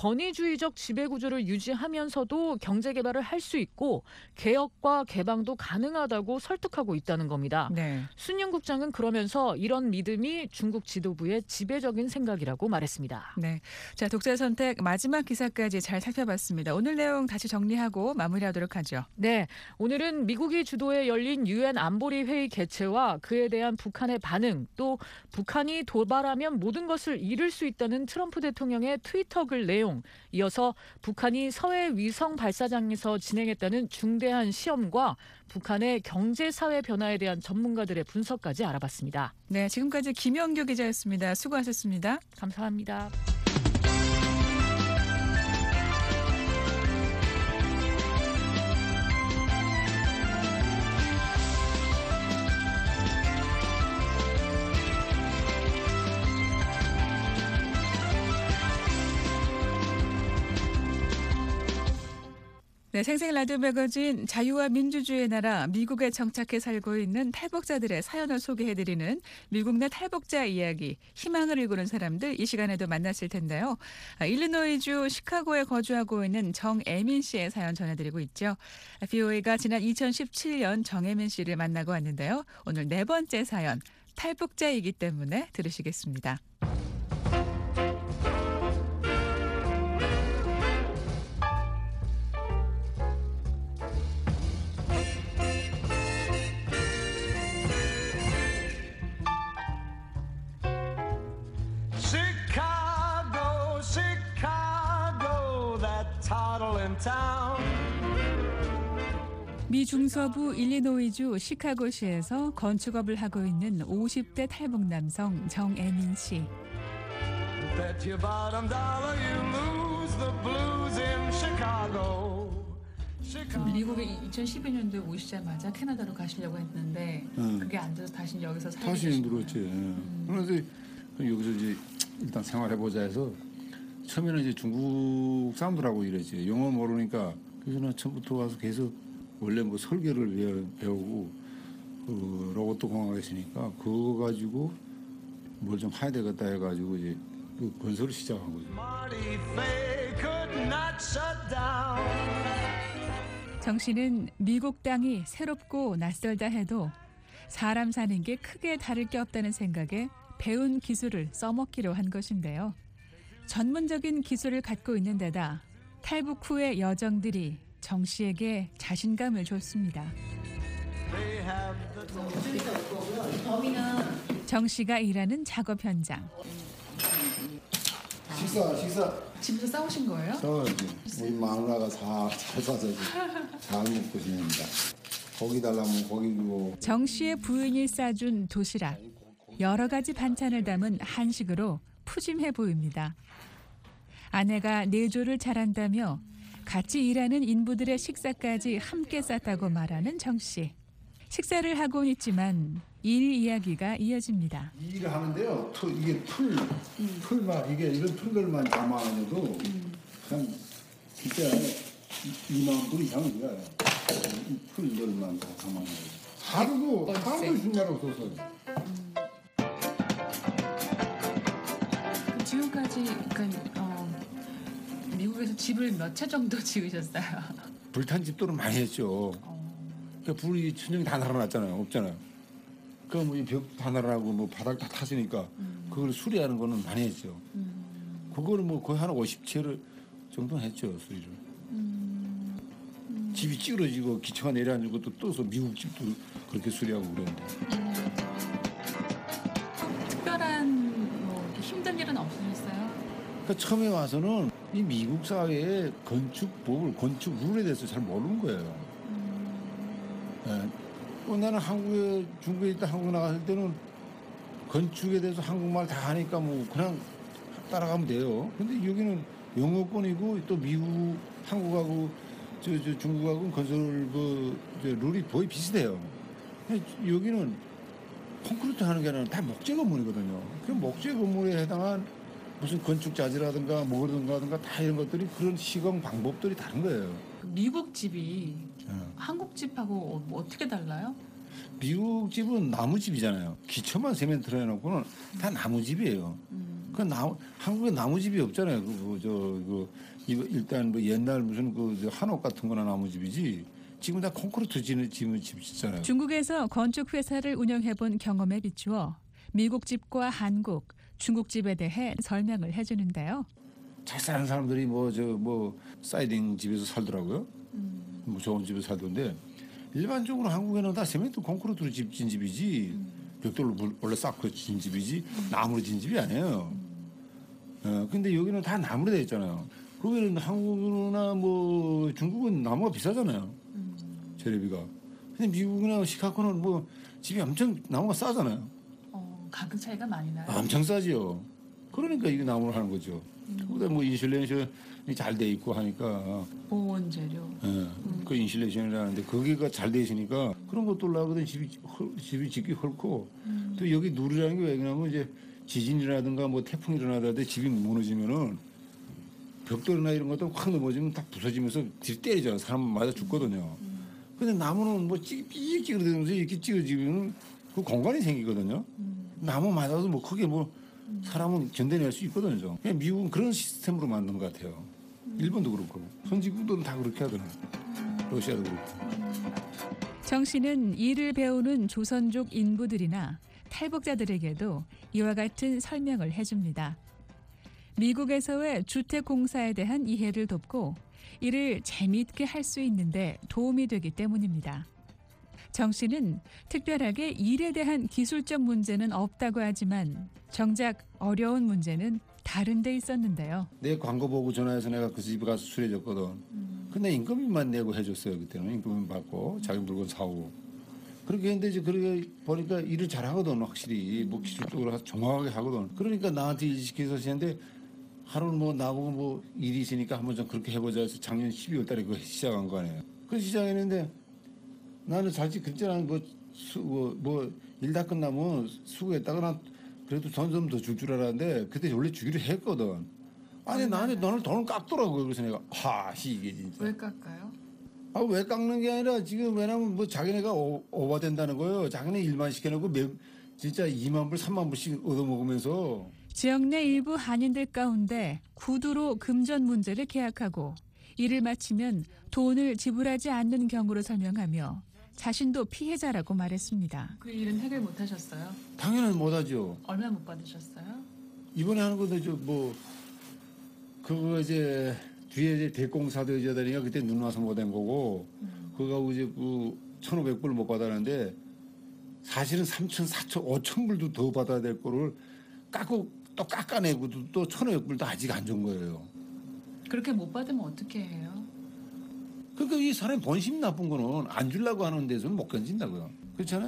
권위주의적 지배구조를 유지하면서도 경제 개발을 할 수 있고 개혁과 개방도 가능하다고 설득하고 있다는 겁니다. 네. 순윤 국장은 그러면서 이런 믿음이 중국 지도부의 지배적인 생각이라고 말했습니다. 네, 자 독자의 선택 마지막 기사까지 잘 살펴봤습니다. 오늘 내용 다시 정리하고 마무리하도록 하죠. 네, 오늘은 미국이 주도에 열린 유엔 안보리 회의 개최와 그에 대한 북한의 반응 또 북한이 도발하면 모든 모든 것을 잃을 수 있다는 트럼프 대통령의 트위터 글 내용, 이어서 북한이 서해 위성 발사장에서 진행했다는 중대한 시험과 북한의 경제 사회 변화에 대한 전문가들의 분석까지 알아봤습니다. 네, 지금까지 김영규 기자였습니다. 수고하셨습니다. 감사합니다. 네, 생생 라디오 매거진 자유와 민주주의의 나라 미국에 정착해 살고 있는 탈북자들의 사연을 소개해드리는 미국 내 탈북자 이야기, 희망을 일구는 사람들, 이 시간에도 만났을 텐데요. 아, 일리노이주 시카고에 거주하고 있는 정애민 씨의 사연 전해드리고 있죠. 브이오에이가 지난 이천십칠 년 정애민 씨를 만나고 왔는데요. 오늘 네 번째 사연, 탈북자이기 때문에 들으시겠습니다. 미 중서부 일리노이주 시카고시에서 건축업을 하고 있는 오십 대 탈북 남성 정애민 씨. 미국에 이천십이 년도에 오시자마자 캐나다로 가시려고 했는데 응. 그게 안 돼서 다시 여기서 살게 다시 힘들었지. 음. 그래서 여기서 이제 일단 생활해보자 해서 처음에는 이제 중국 사람들하고 일했지. 영어 모르니까 그래서 나 처음부터 와서 계속 원래 뭐 설계를 배워, 배우고 그 로봇 공학을 했으니까 그거 가지고 뭘 좀 해야 되겠다 해가지고 이제 그 건설을 시작한 거죠. 정 씨는 미국 땅이 새롭고 낯설다 해도 사람 사는 게 크게 다를 게 없다는 생각에 배운 기술을 써먹기로 한 것인데요. 전문적인 기술을 갖고 있는 데다 탈북 후의 여정들이 정 씨에게 자신감을 줬습니다. 정 씨가 일하는 작업 현장. 식사, 식사. 집에서 싸우신 거예요? 싸워야지. 우리 마누라가 다 잘 싸서 잘 먹고 지냅니다. 고기 달라면 고기 주고. 정 씨의 부인이 싸준 도시락. 여러 가지 반찬을 담은 한식으로 푸짐해 보입니다. 아내가 내조를 잘한다며 같이 일하는 인부들의 식사까지 함께 쌌다고 말하는 정 씨. 식사를 하고는 있지만 일 이야기가 이어집니다. 일을 하는데요. 풀, 이게 풀, 음. 풀만 이게 이런 풀들만 담아놔도 음. 한 진짜 이만 불 이상은 돼요. 이 풀들만 다 담아놔요. 하루도 하루도 중간 없어서. 음. 지금까지 그러니까 어, 미국에서 집을 몇 채 정도 지으셨어요? 불탄 집도는 많이 했죠. 어. 그러니까 불이 천정이 다 날아났잖아요. 없잖아요. 그 뭐 이 벽 다 날아나고 뭐 바닥 다 탔으니까 음. 그걸 수리하는 거는 많이 했죠. 음. 그거는 뭐 거의 한 오십 채를 정도 했죠, 수리를. 음. 음. 집이 찌그러지고 기차가 내려앉은 것도 떠서 미국 집도 그렇게 수리하고 그러는데. 음. 특별한 뭐 힘든 일은 없으셨어요? 그러니까 처음에 와서는 이 미국 사회의 건축법을, 건축 룰에 대해서 잘 모르는 거예요. 네. 어, 나는 한국에, 중국에 있다 한국 나갔을 때는 건축에 대해서 한국말 다 하니까 뭐 그냥 따라가면 돼요. 근데 여기는 영어권이고 또 미국, 한국하고 저, 저 중국하고 건설 그 룰이 거의 비슷해요. 여기는 콘크리트 하는 게 아니라 다 목재 건물이거든요. 그 목재 건물에 해당한 무슨 건축 자재라든가 뭐라든가 다 이런 것들이 그런 시공 방법들이 다른 거예요. 미국 집이 네. 한국 집하고 뭐 어떻게 달라요? 미국 집은 나무 집이잖아요. 기초만 세멘트로 해놓고는 다 나무 집이에요. 음. 그 나무 한국에 나무 집이 없잖아요. 그 저 그 일단 뭐 옛날 무슨 그 한옥 같은 거나 나무 집이지. 지금 다 콘크리트 지는 집 있잖아요. 중국에서 건축 회사를 운영해본 경험에 비추어 미국 집과 한국, 중국 집에 대해 설명을 해주는데요. 잘 사는 사람들이 뭐 저 뭐 사이딩 집에서 살더라고요. 음. 뭐 좋은 집에서 살던데 일반적으로 한국에는 다 세멘트 콘크리트로 집 진 집이지 음. 벽돌로 원래 쌓고 진 집이지 음. 나무로 진 집이 아니에요. 음. 어, 근데 여기는 다 나무로 되어 있잖아요. 거기는 한국이나 뭐 중국은 나무가 비싸잖아요. 음. 재료비가. 근데 미국이나 시카고는 뭐 집이 엄청 나무가 싸잖아요. 어, 가격 차이가 많이 나요. 엄청 싸지요. 그러니까 이게 나무로 하는 거죠. 음. 거기다 뭐 인슐레이션이 잘 돼 있고 하니까. 보온 재료. 예. 음. 그 인슐레이션이라는데 거기가 잘 돼 있으니까 그런 것도 올라가거든. 집이 집이 짓기 헐고. 음. 또 여기 누리라는 게 왜 그러냐면 이제 지진이라든가 뭐 태풍이 일어나다가 집이 무너지면은 벽돌이나 이런 것도 확 넘어지면 딱 부서지면서 뒤 때리잖아. 사람 맞아 죽거든요. 음. 근데 나무는 뭐 찌그찌그러면서 이렇게 찌그지면 그 공간이 생기거든요. 음. 나무 맞아도 뭐 크게 뭐 음. 사람은 견뎌낼 수 있거든요. 그냥 미국은 그런 시스템으로 만든 것 같아요. 음. 일본도 그렇고 선진국들은 다 그렇게 하더라고요. 음. 러시아도 그렇고. 정 씨는 이를 배우는 조선족 인부들이나 탈북자들에게도 이와 같은 설명을 해줍니다. 미국에서의 주택공사에 대한 이해를 돕고 이를 재미있게 할 수 있는데 도움이 되기 때문입니다. 정 씨는 특별하게 일에 대한 기술적 문제는 없다고 하지만 정작 어려운 문제는 다른 데 있었는데요. 내 광고 보고 전화해서 내가 그 집에 가서 수리해줬거든. 음. 근데 인건비만 내고 해줬어요. 그때는 인건비 받고 자기 물건 사오고. 그렇게 했는데 이제 그렇게 보니까 일을 잘하거든. 확실히 뭐 기술적으로 정확하게 하거든. 그러니까 나한테 일 시켜서 했는데 하루는 뭐 나보고 뭐 일이 있으니까 한번 좀 그렇게 해보자 해서 작년 십이월 달에 그거 시작한 거 아니에요. 그 시작했는데 나는 사실 그때는 뭐, 뭐, 뭐 일 다 끝나면 수고했다거나 그래도 돈 좀 더 줄 줄 알았는데 그때 원래 주기로 했거든. 아니 나한테 너는 돈을 깎더라고요. 그래서 내가 하시 이게 진짜. 왜 깎아요? 아, 왜 깎는 게 아니라 지금 왜냐면 뭐 자기네가 오, 오버된다는 거예요. 자기네 일만 시켜놓고 매, 진짜 이만 불, 삼만 불씩 얻어먹으면서. 지역 내 일부 한인들 가운데 구두로 금전 문제를 계약하고 일을 마치면 돈을 지불하지 않는 경우를 설명하며 자신도 피해자라고 말했습니다. 그 일은 해결 못 하셨어요? 당연히 못 하죠. 얼마 못 받으셨어요? 이번에 하는 것도 저 뭐 그거 이제 뒤에 이제 대공사도 여자들이니까 그때 눈 와서 못 한 거고 음. 그거 이제 그 천오백 불 못 받았는데 사실은 삼천, 사천, 오천 불도 더 받아야 될 거를 깎고 또 깎아내고 또 천오백 불도 아직 안 준 거예요. 그렇게 못 받으면 어떻게 해요? 그러니까 이 사람이 본심 나쁜 거는 안 주려고 하는 데서는 못 견딘다고요. 그렇잖아요?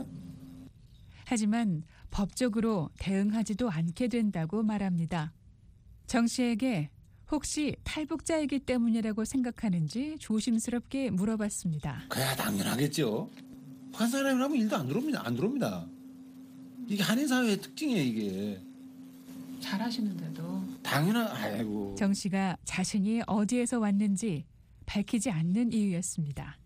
하지만 법적으로 대응하지도 않게 된다고 말합니다. 정 씨에게 혹시 탈북자이기 때문이라고 생각하는지 조심스럽게 물어봤습니다. 그야 당연하겠죠. 북한 사람이라면 일도 안 들어옵니다. 안 들어옵니다. 이게 한인 사회의 특징이에요. 이게. 잘하시는데도. 당연한. 아이고. 정 씨가 자신이 어디에서 왔는지 밝히지 않는 이유였습니다.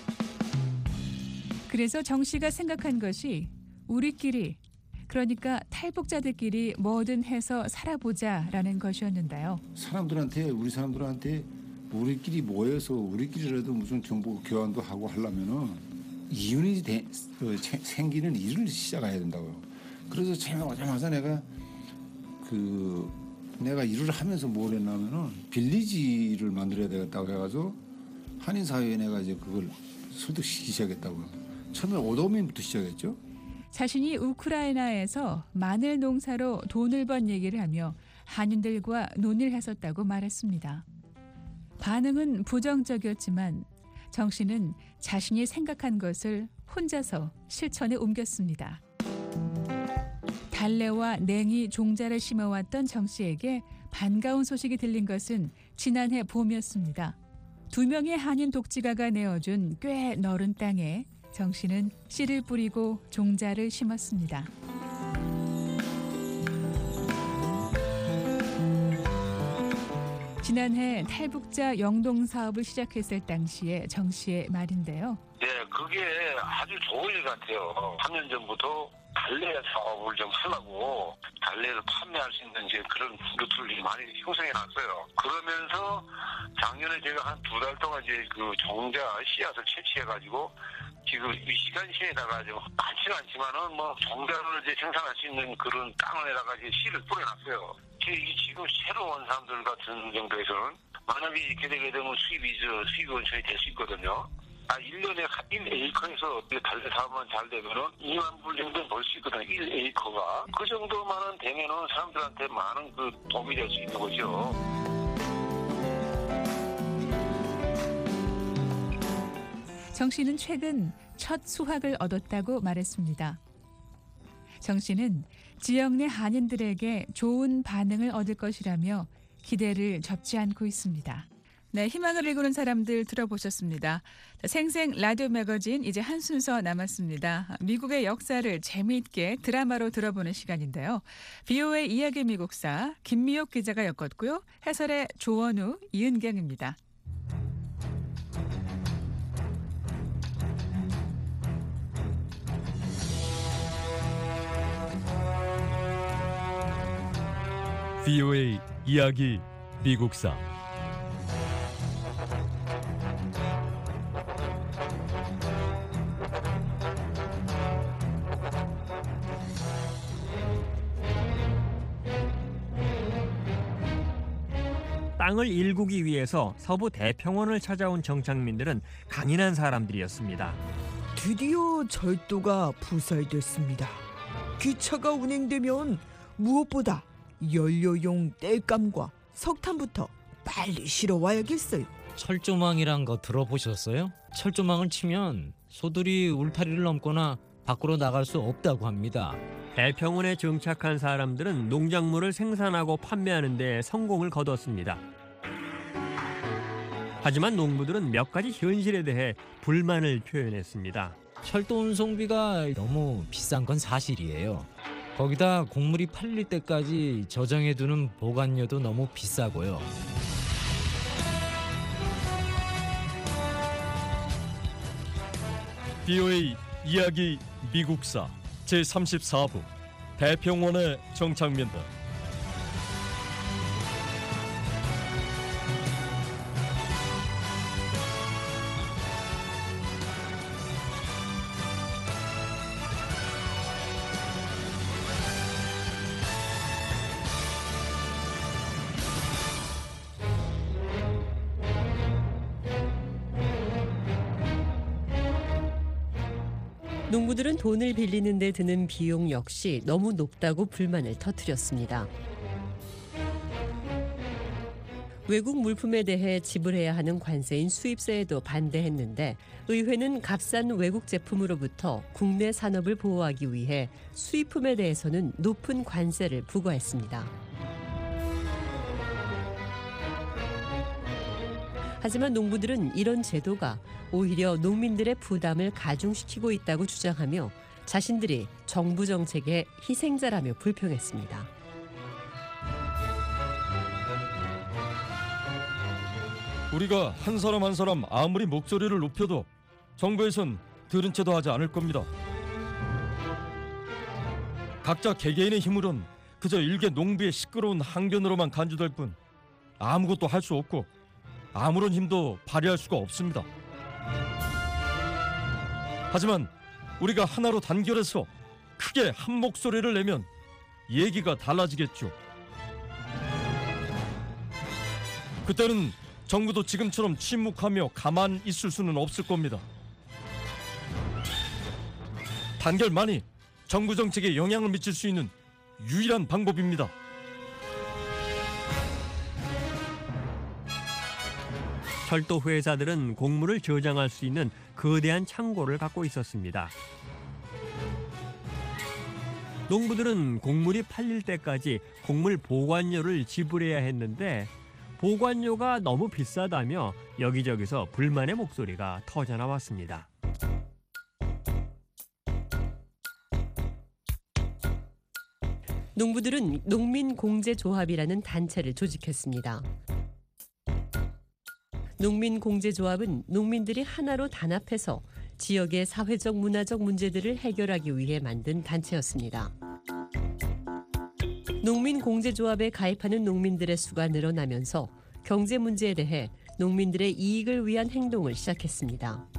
그래서 정 씨가 생각한 것이 우리끼리, 그러니까 탈북자들끼리 뭐든 해서 살아보자라는 것이었는데요. 사람들한테, 우리 사람들한테 우리끼리 모여서 우리끼리라도 무슨 정보 교환도 하고 하려면은 이윤이 되, 그, 생기는 일을 시작해야 된다고요. 그래서 오자마자 내가 그 내가 일을 하면서 뭘 했냐면은 빌리지를 만들어야 되겠다고 해가지고 한인 사회에 내가 이제 그걸 설득시키기 시작했다고요. 처음에 오도민부터 시작했죠. 자신이 우크라이나에서 마늘 농사로 돈을 번 얘기를 하며 한인들과 논의를 했었다고 말했습니다. 반응은 부정적이었지만 정 씨는 자신이 생각한 것을 혼자서 실천에 옮겼습니다. 달래와 냉이 종자를 심어왔던 정 씨에게 반가운 소식이 들린 것은 지난해 봄이었습니다. 두 명의 한인 독지가가 내어준 꽤 넓은 땅에 정 씨는 씨를 뿌리고 종자를 심었습니다. 지난해 탈북자 영동 사업을 시작했을 당시에 정 씨의 말인데요. 네, 그게 아주 좋은 일 같아요. 삼 년 전부터 달래 사업을 좀 하려고 달래를 판매할 수 있는 이제 그런 루트를 많이 형성해 놨어요. 그러면서 작년에 제가 한 두 달 동안 이제 그 종자 씨앗을 채취해가지고 지금 이 시간 시에다가 좀 많지는 않지만은 뭐 종자를 이제 생산할 수 있는 그런 땅에다가 이제 씨를 뿌려놨어요. 지금 새로 온 사람들 같은 정도에서는 만약에 이렇게 되게 되면 수입이 저 수입 원천이 될 수 있거든요. 아, 일 년에 일 에이커에서 달래 사업만 잘 되면은 이만 불 정도 벌 수 있거든요. 일 에이커가. 그 정도만은 되면은 사람들한테 많은 그 도움이 될 수 있는 거죠. 정 씨는 최근 첫 수확을 얻었다고 말했습니다. 정 씨는 지역 내 한인들에게 좋은 반응을 얻을 것이라며 기대를 접지 않고 있습니다. 네, 희망을 일구는 사람들 들어보셨습니다. 생생 라디오 매거진 이제 한 순서 남았습니다. 미국의 역사를 재미있게 드라마로 들어보는 시간인데요. 비오에이 이야기 미국사 김미옥 기자가 엮었고요. 해설의 조원우, 이은경입니다. 비오에이 이야기 미국사 땅을 일구기 위해서 서부 대평원을 찾아온 정착민들은 강인한 사람들이었습니다. 드디어 절도가 부설됐습니다. 기차가 운행되면 무엇보다 연료용 땔감과 석탄부터 빨리 실어와야겠어요. 철조망이란 거 들어보셨어요? 철조망을 치면 소들이 울타리를 넘거나 밖으로 나갈 수 없다고 합니다. 대평원에 정착한 사람들은 농작물을 생산하고 판매하는 데 성공을 거뒀습니다. 하지만 농부들은 몇 가지 현실에 대해 불만을 표현했습니다. 철도 운송비가 너무 비싼 건 사실이에요. 거기다 곡물이 팔릴 때까지 저장해두는 보관료도 너무 비싸고요. 비오에이 이야기 미국사 제삼십사 부 대평원의 정착민들. 농부들은 돈을 빌리는 데 드는 비용 역시 너무 높다고 불만을 터뜨렸습니다. 외국 물품에 대해 지불해야 하는 관세인 수입세에도 반대했는데 의회는 값싼 외국 제품으로부터 국내 산업을 보호하기 위해 수입품에 대해서는 높은 관세를 부과했습니다. 하지만 농부들은 이런 제도가 오히려 농민들의 부담을 가중시키고 있다고 주장하며 자신들이 정부 정책의 희생자라며 불평했습니다. 우리가 한 사람 한 사람 아무리 목소리를 높여도 정부에선 들은 채도 하지 않을 겁니다. 각자 개개인의 힘으론 그저 일개 농부의 시끄러운 항변으로만 간주될 뿐 아무것도 할 수 없고 아무런 힘도 발휘할 수가 없습니다. 하지만 우리가 하나로 단결해서 크게 한 목소리를 내면 얘기가 달라지겠죠. 그때는 정부도 지금처럼 침묵하며 가만 있을 수는 없을 겁니다. 단결만이 정부 정책에 영향을 미칠 수 있는 유일한 방법입니다. 철도 회사들은 곡물을 저장할 수 있는 거대한 창고를 갖고 있었습니다. 농부들은 곡물이 팔릴 때까지 곡물 보관료를 지불해야 했는데 보관료가 너무 비싸다며 여기저기서 불만의 목소리가 터져나왔습니다. 농부들은 농민공제조합이라는 단체를 조직했습니다. 농민공제조합은 농민들이 하나로 단합해서 지역의 사회적 문화적 문제들을 해결하기 위해 만든 단체였습니다. 농민공제조합에 가입하는 농민들의 수가 늘어나면서 경제 문제에 대해 농민들의 이익을 위한 행동을 시작했습니다.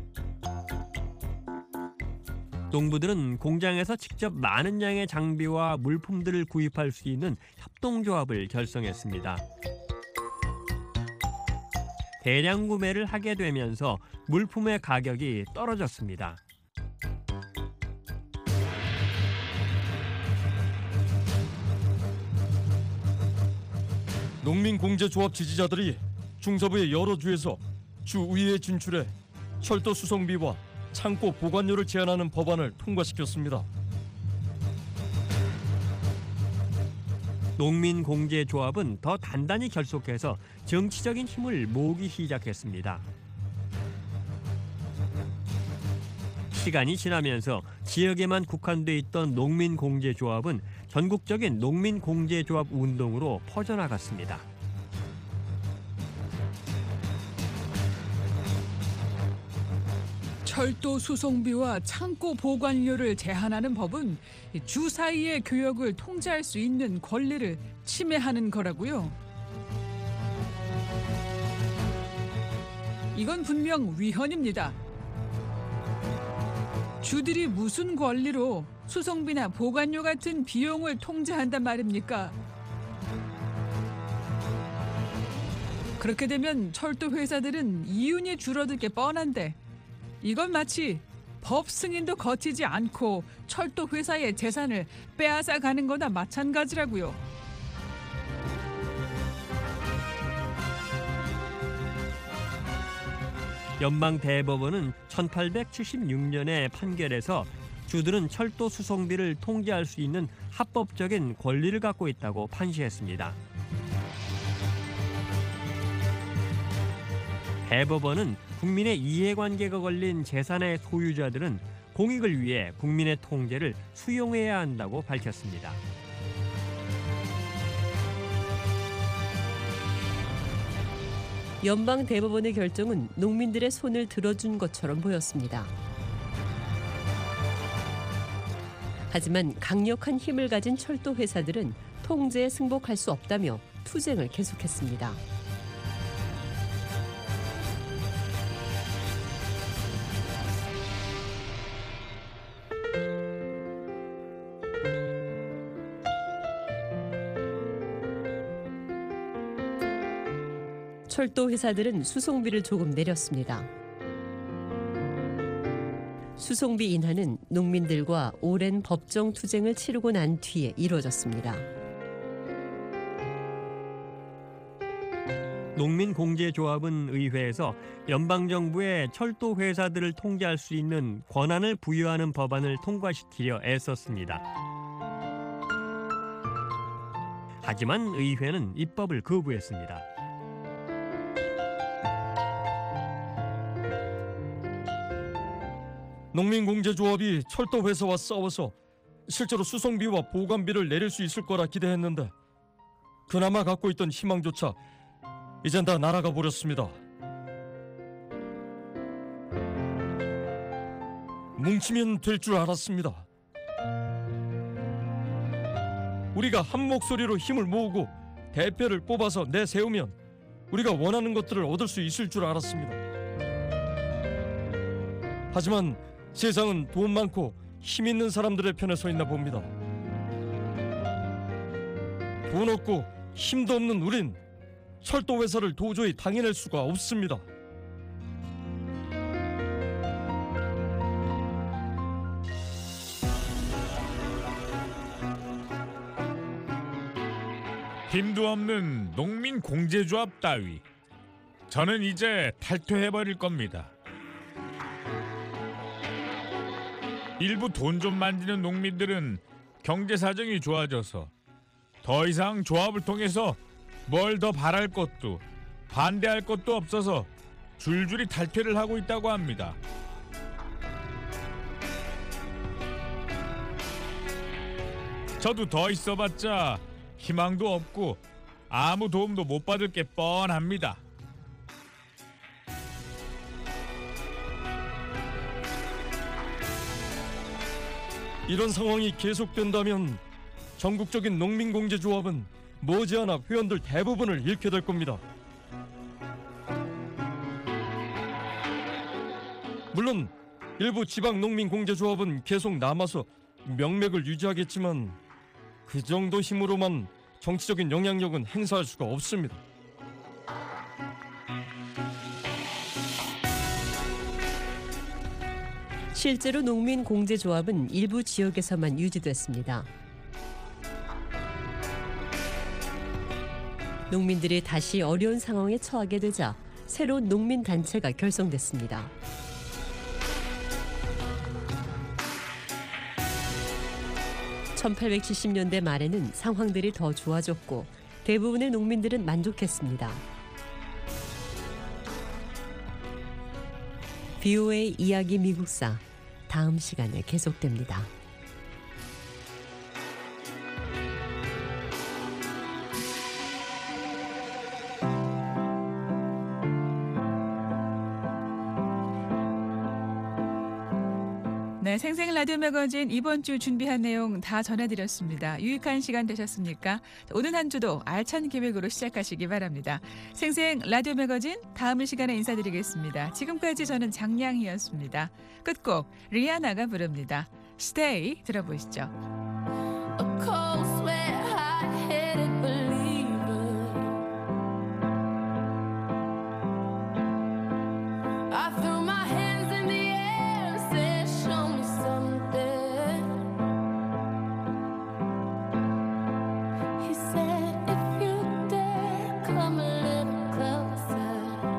농부들은 공장에서 직접 많은 양의 장비와 물품들을 구입할 수 있는 협동조합을 결성했습니다. 대량 구매를 하게 되면서 물품의 가격이 떨어졌습니다. 농민공제조합 지지자들이 중서부의 여러 주에서 주의회에 진출해 철도 수송비와 창고 보관료를 제한하는 법안을 통과시켰습니다. 농민공제조합은 더 단단히 결속해서 정치적인 힘을 모으기 시작했습니다. 시간이 지나면서 지역에만 국한돼 있던 농민공제조합은 전국적인 농민공제조합 운동으로 퍼져나갔습니다. 철도 수송비와 창고 보관료를 제한하는 법은 주사위의 교역을 통제할 수 있는 권리를 침해하는 거라고요. 이건 분명 위헌입니다. 주들이 무슨 권리로 수송비나 보관료 같은 비용을 통제한단 말입니까? 그렇게 되면 철도 회사들은 이윤이 줄어들 게 뻔한데 이건 마치 법 승인도 거치지 않고 철도 회사의 재산을 빼앗아 가는 거나 마찬가지라고요. 연방대법원은 천팔백칠십육 년의 판결에서 주들은 철도 수송비를 통제할 수 있는 합법적인 권리를 갖고 있다고 판시했습니다. 대법원은 국민의 이해관계가 걸린 재산의 소유자들은 공익을 위해 국민의 통제를 수용해야 한다고 밝혔습니다. 연방 대법원의 결정은 농민들의 손을 들어준 것처럼 보였습니다. 하지만 강력한 힘을 가진 철도 회사들은 통제에 승복할 수 없다며 투쟁을 계속했습니다. 철도 회사들은 수송비를 조금 내렸습니다. 수송비 인하는 농민들과 오랜 법정 투쟁을 치르고 난 뒤에 이루어졌습니다. 농민공제조합은 의회에서 연방정부의 철도 회사들을 통제할 수 있는 권한을 부여하는 법안을 통과시키려 애썼습니다. 하지만 의회는 입법을 거부했습니다. 농민공제조합이 철도 회사와 싸워서 실제로 수송비와 보관비를 내릴 수 있을 거라 기대했는데 그나마 갖고 있던 희망조차 이젠 다 날아가 버렸습니다. 뭉치면 될 줄 알았습니다. 우리가 한 목소리로 힘을 모으고 대표를 뽑아서 내세우면 우리가 원하는 것들을 얻을 수 있을 줄 알았습니다. 하지만 세상은 돈 많고 힘 있는 사람들의 편에 서 있나 봅니다. 돈 없고 힘도 없는 우린 철도 회사를 도저히 당해낼 수가 없습니다. 힘도 없는 농민 공제조합 따위, 저는 이제 탈퇴해버릴 겁니다. 일부 돈 좀 만지는 농민들은 경제 사정이 좋아져서 더 이상 조합을 통해서 뭘 더 바랄 것도 반대할 것도 없어서 줄줄이 탈퇴를 하고 있다고 합니다. 저도 더 있어봤자 희망도 없고 아무 도움도 못 받을 게 뻔합니다. 이런 상황이 계속된다면 전국적인 농민공제조합은 머지않아 회원들 대부분을 잃게 될 겁니다. 물론 일부 지방 농민공제조합은 계속 남아서 명맥을 유지하겠지만 그 정도 힘으로만 정치적인 영향력은 행사할 수가 없습니다. 실제로 농민 공제조합은 일부 지역에서만 유지됐습니다. 농민들이 다시 어려운 상황에 처하게 되자 새로운 농민단체가 결성됐습니다. 천팔백칠십 년대 말에는 상황들이 더 좋아졌고 대부분의 농민들은 만족했습니다. 비오에이 이야기 미국사 다음 시간에 계속됩니다. 네, 생생 라디오 매거진 이번 주 준비한 내용 다 전해드렸습니다. 유익한 시간 되셨습니까? 오늘 한 주도 알찬 계획으로 시작하시기 바랍니다. 생생 라디오 매거진 다음 시간에 인사드리겠습니다. 지금까지 저는 장량이었습니다. 끝곡 리아나가 부릅니다. Stay 들어보시죠. A cold sweat, hot-headed believer. I threw my hands in the air, said, "Show me something." He said, "If you dare, come a little closer."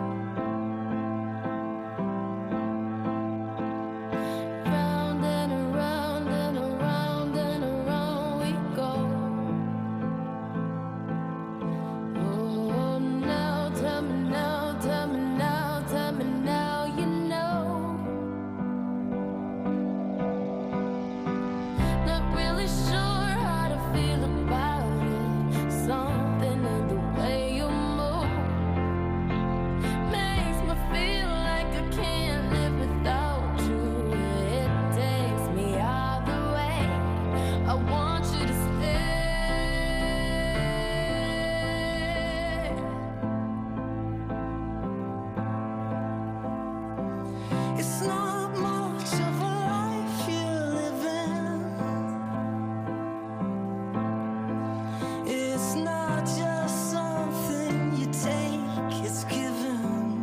Round and around and around and around we go. Oh, now tell me now, tell me now, tell me now you know. Not really sure how to feel about it. Something in the way you move makes me feel like I can't live without you. It takes me all the way. I want you to stay. It's not much of a life you're living. It's not just something you take, it's given.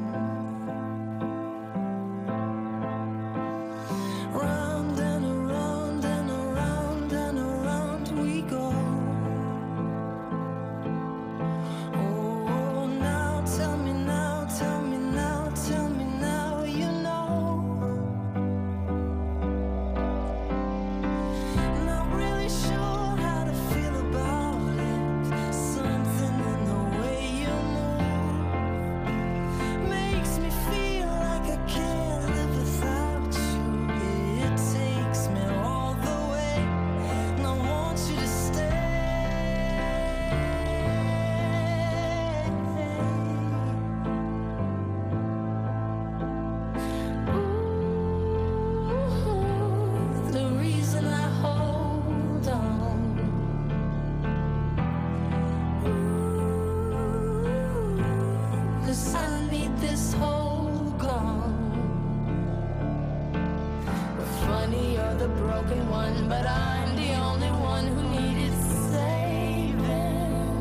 Round and around and around and around we go. Oh, now tell me now, tell me now, tell me now you know. Not really sure how to feel about it. Something in the way you move makes me feel like I can't live without you. It takes me all the way, and I want you to stay. Ooh, the reason I hold on. Ooh, 'cause I need this hold gone. Funny, you're the broken one, but I'm the only one who needed saving.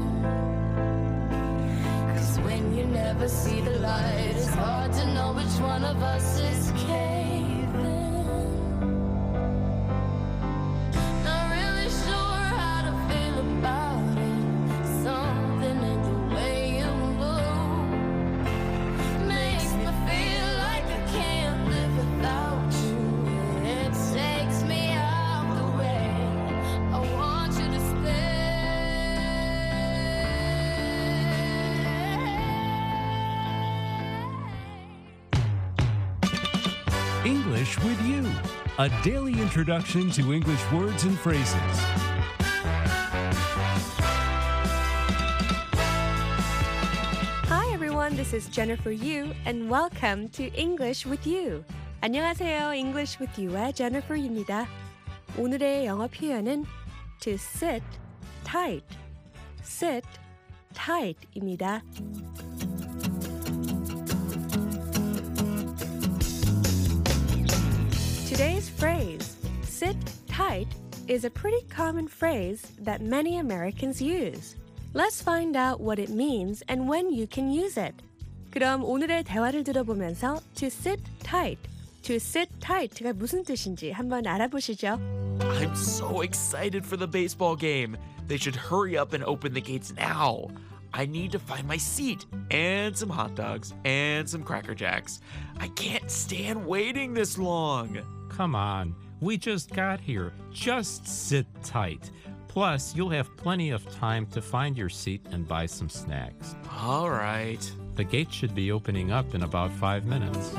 'Cause when you never see the light, it's hard to know which one of us is caving. Not really sure how to feel about it. Something in the way you move makes me feel like I can't live without you. It takes me out the way. I want you to English with You, a daily introduction to English words and phrases. Hi everyone, this is Jennifer Yu and welcome to English with You. 안녕하세요, English with You의 Jennifer Yu입니다. 오늘의 영어 표현은 to sit tight, sit tight입니다. Today's phrase, sit tight, is a pretty common phrase that many Americans use. Let's find out what it means and when you can use it. 그럼 오늘의 대화를 들어보면서 to sit tight, To sit tight가 무슨 뜻인지 한번 알아보시죠. I'm so excited for the baseball game. They should hurry up and open the gates now. I need to find my seat and some hot dogs and some Cracker Jacks. I can't stand waiting this long. Come on, we just got here. Just sit tight. Plus, you'll have plenty of time to find your seat and buy some snacks. All right. The gate should be opening up in about five minutes.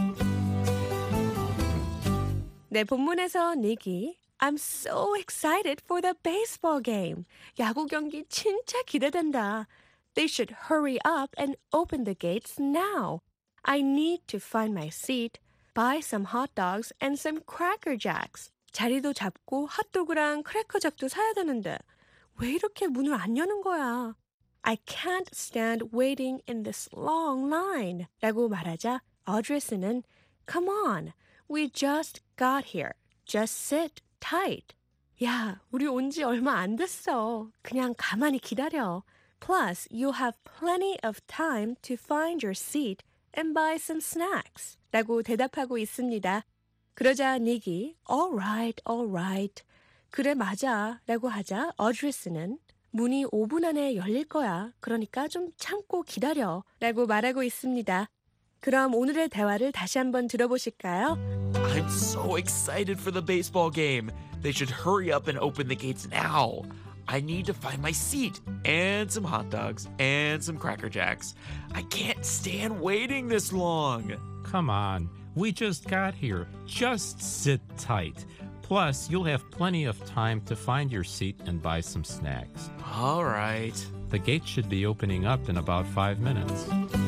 네, 본문에서 니기 I'm so excited for the baseball game. 야구 경기 진짜 기대된다. They should hurry up and open the gates now. I need to find my seat, buy some hot dogs and some Cracker Jacks. 자리도 잡고 핫도그랑 크래커잭도 사야 되는데 왜 이렇게 문을 안 여는 거야? I can't stand waiting in this long line. 라고 말하자 어드레스는 Come on, we just got here. Just sit tight. 야, 우리 온 지 얼마 안 됐어. 그냥 가만히 기다려. Plus, you'll have plenty of time to find your seat and buy some snacks. 라고 대답하고 있습니다. 그러자 닉이 All right, all right. 그래 맞아 라고 하자 어드레스는 문이 오 분 안에 열릴 거야. 그러니까 좀 참고 기다려 라고 말하고 있습니다. 그럼 오늘의 대화를 다시 한번 들어보실까요? I'm so excited for the baseball game. They should hurry up and open the gates now. I need to find my seat and some hot dogs and some Cracker Jacks. I can't stand waiting this long. Come on, we just got here. Just sit tight. Plus, you'll have plenty of time to find your seat and buy some snacks. All right. The gate should be opening up in about five minutes.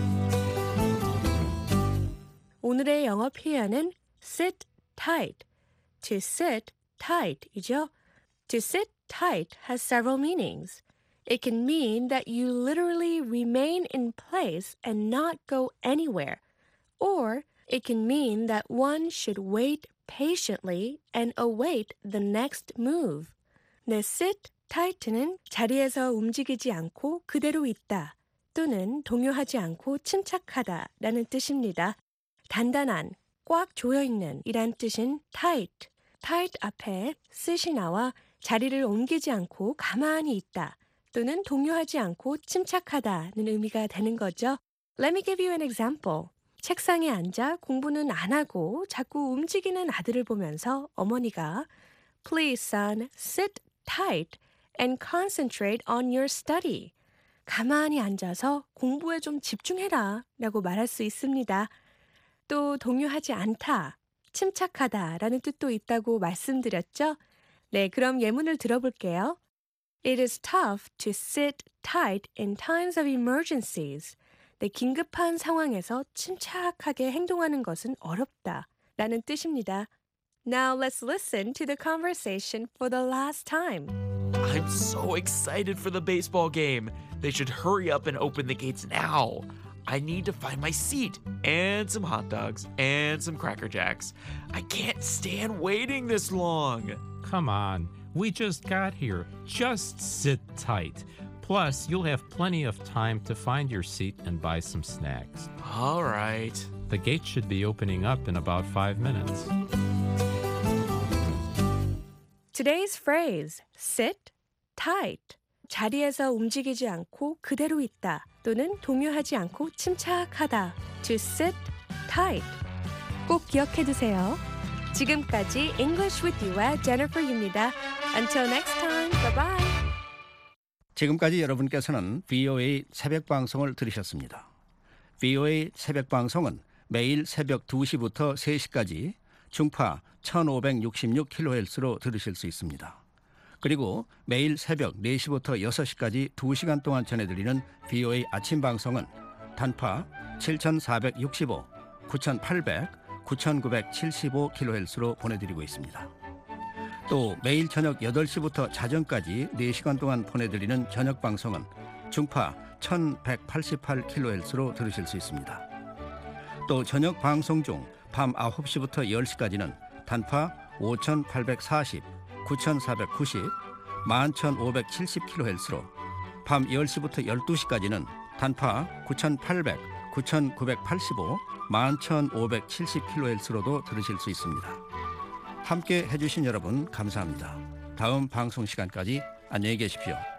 오늘의 영어 표현은 sit tight. To sit tight이죠. To sit tight has several meanings. It can mean that you literally remain in place and not go anywhere. Or it can mean that one should wait patiently and await the next move. 네, sit tight는 자리에서 움직이지 않고 그대로 있다 또는 동요하지 않고 침착하다 라는 뜻입니다. 단단한, 꽉 조여있는 이란 뜻인 tight. tight 앞에 sit이 나와 자리를 옮기지 않고 가만히 있다 또는 동요하지 않고 침착하다는 의미가 되는 거죠. Let me give you an example. 책상에 앉아 공부는 안 하고 자꾸 움직이는 아들을 보면서 어머니가 Please, son, sit tight and concentrate on your study. 가만히 앉아서 공부에 좀 집중해라 라고 말할 수 있습니다. 또 동요하지 않다, 침착하다 라는 뜻도 있다고 말씀드렸죠? 네, 그럼 예문을 들어볼게요. It is tough to sit tight in times of emergencies. 네, 긴급한 상황에서 침착하게 행동하는 것은 어렵다 라는 뜻입니다. Now let's listen to the conversation for the last time. I'm so excited for the baseball game. They should hurry up and open the gates now. I need to find my seat and some hot dogs and some Cracker Jacks. I can't stand waiting this long. Come on, we just got here. Just sit tight. Plus, you'll have plenty of time to find your seat and buy some snacks. All right. The gate should be opening up in about five minutes. Today's phrase, sit tight. 자리에서 움직이지 않고 그대로 있다 또는 동요하지 않고 침착하다. To sit tight. 꼭 기억해 두세요. 지금까지 English with You의 Jennifer Yu입니다. Until next time, bye-bye. 지금까지 여러분께서는 브이오에이 새벽 방송을 들으셨습니다. 브이오에이 새벽 방송은 매일 새벽 두 시부터 세 시까지 중파 천오백육십육 킬로헤르츠로 들으실 수 있습니다. 그리고 매일 새벽 네 시부터 여섯 시까지 두 시간 동안 전해드리는 브이오에이 아침 방송은 단파 칠천사백육십오, 구천팔백, 구천구백칠십오 킬로헤르츠로 보내드리고 있습니다. 또 매일 저녁 여덟 시부터 자정까지 네 시간 동안 보내드리는 저녁 방송은 중파 천백팔십팔 킬로헤르츠로 들으실 수 있습니다. 또 저녁 방송 중 밤 아홉 시부터 열 시까지는 단파 오천팔백사십, 구천사백구십, 만 천오백칠십 킬로헤르츠로 밤 열 시부터 열두 시까지는 단파 구천팔백, 구천구백팔십오, 만 천오백칠십 킬로헤르츠로도 들으실 수 있습니다. 함께 해주신 여러분 감사합니다. 다음 방송 시간까지 안녕히 계십시오.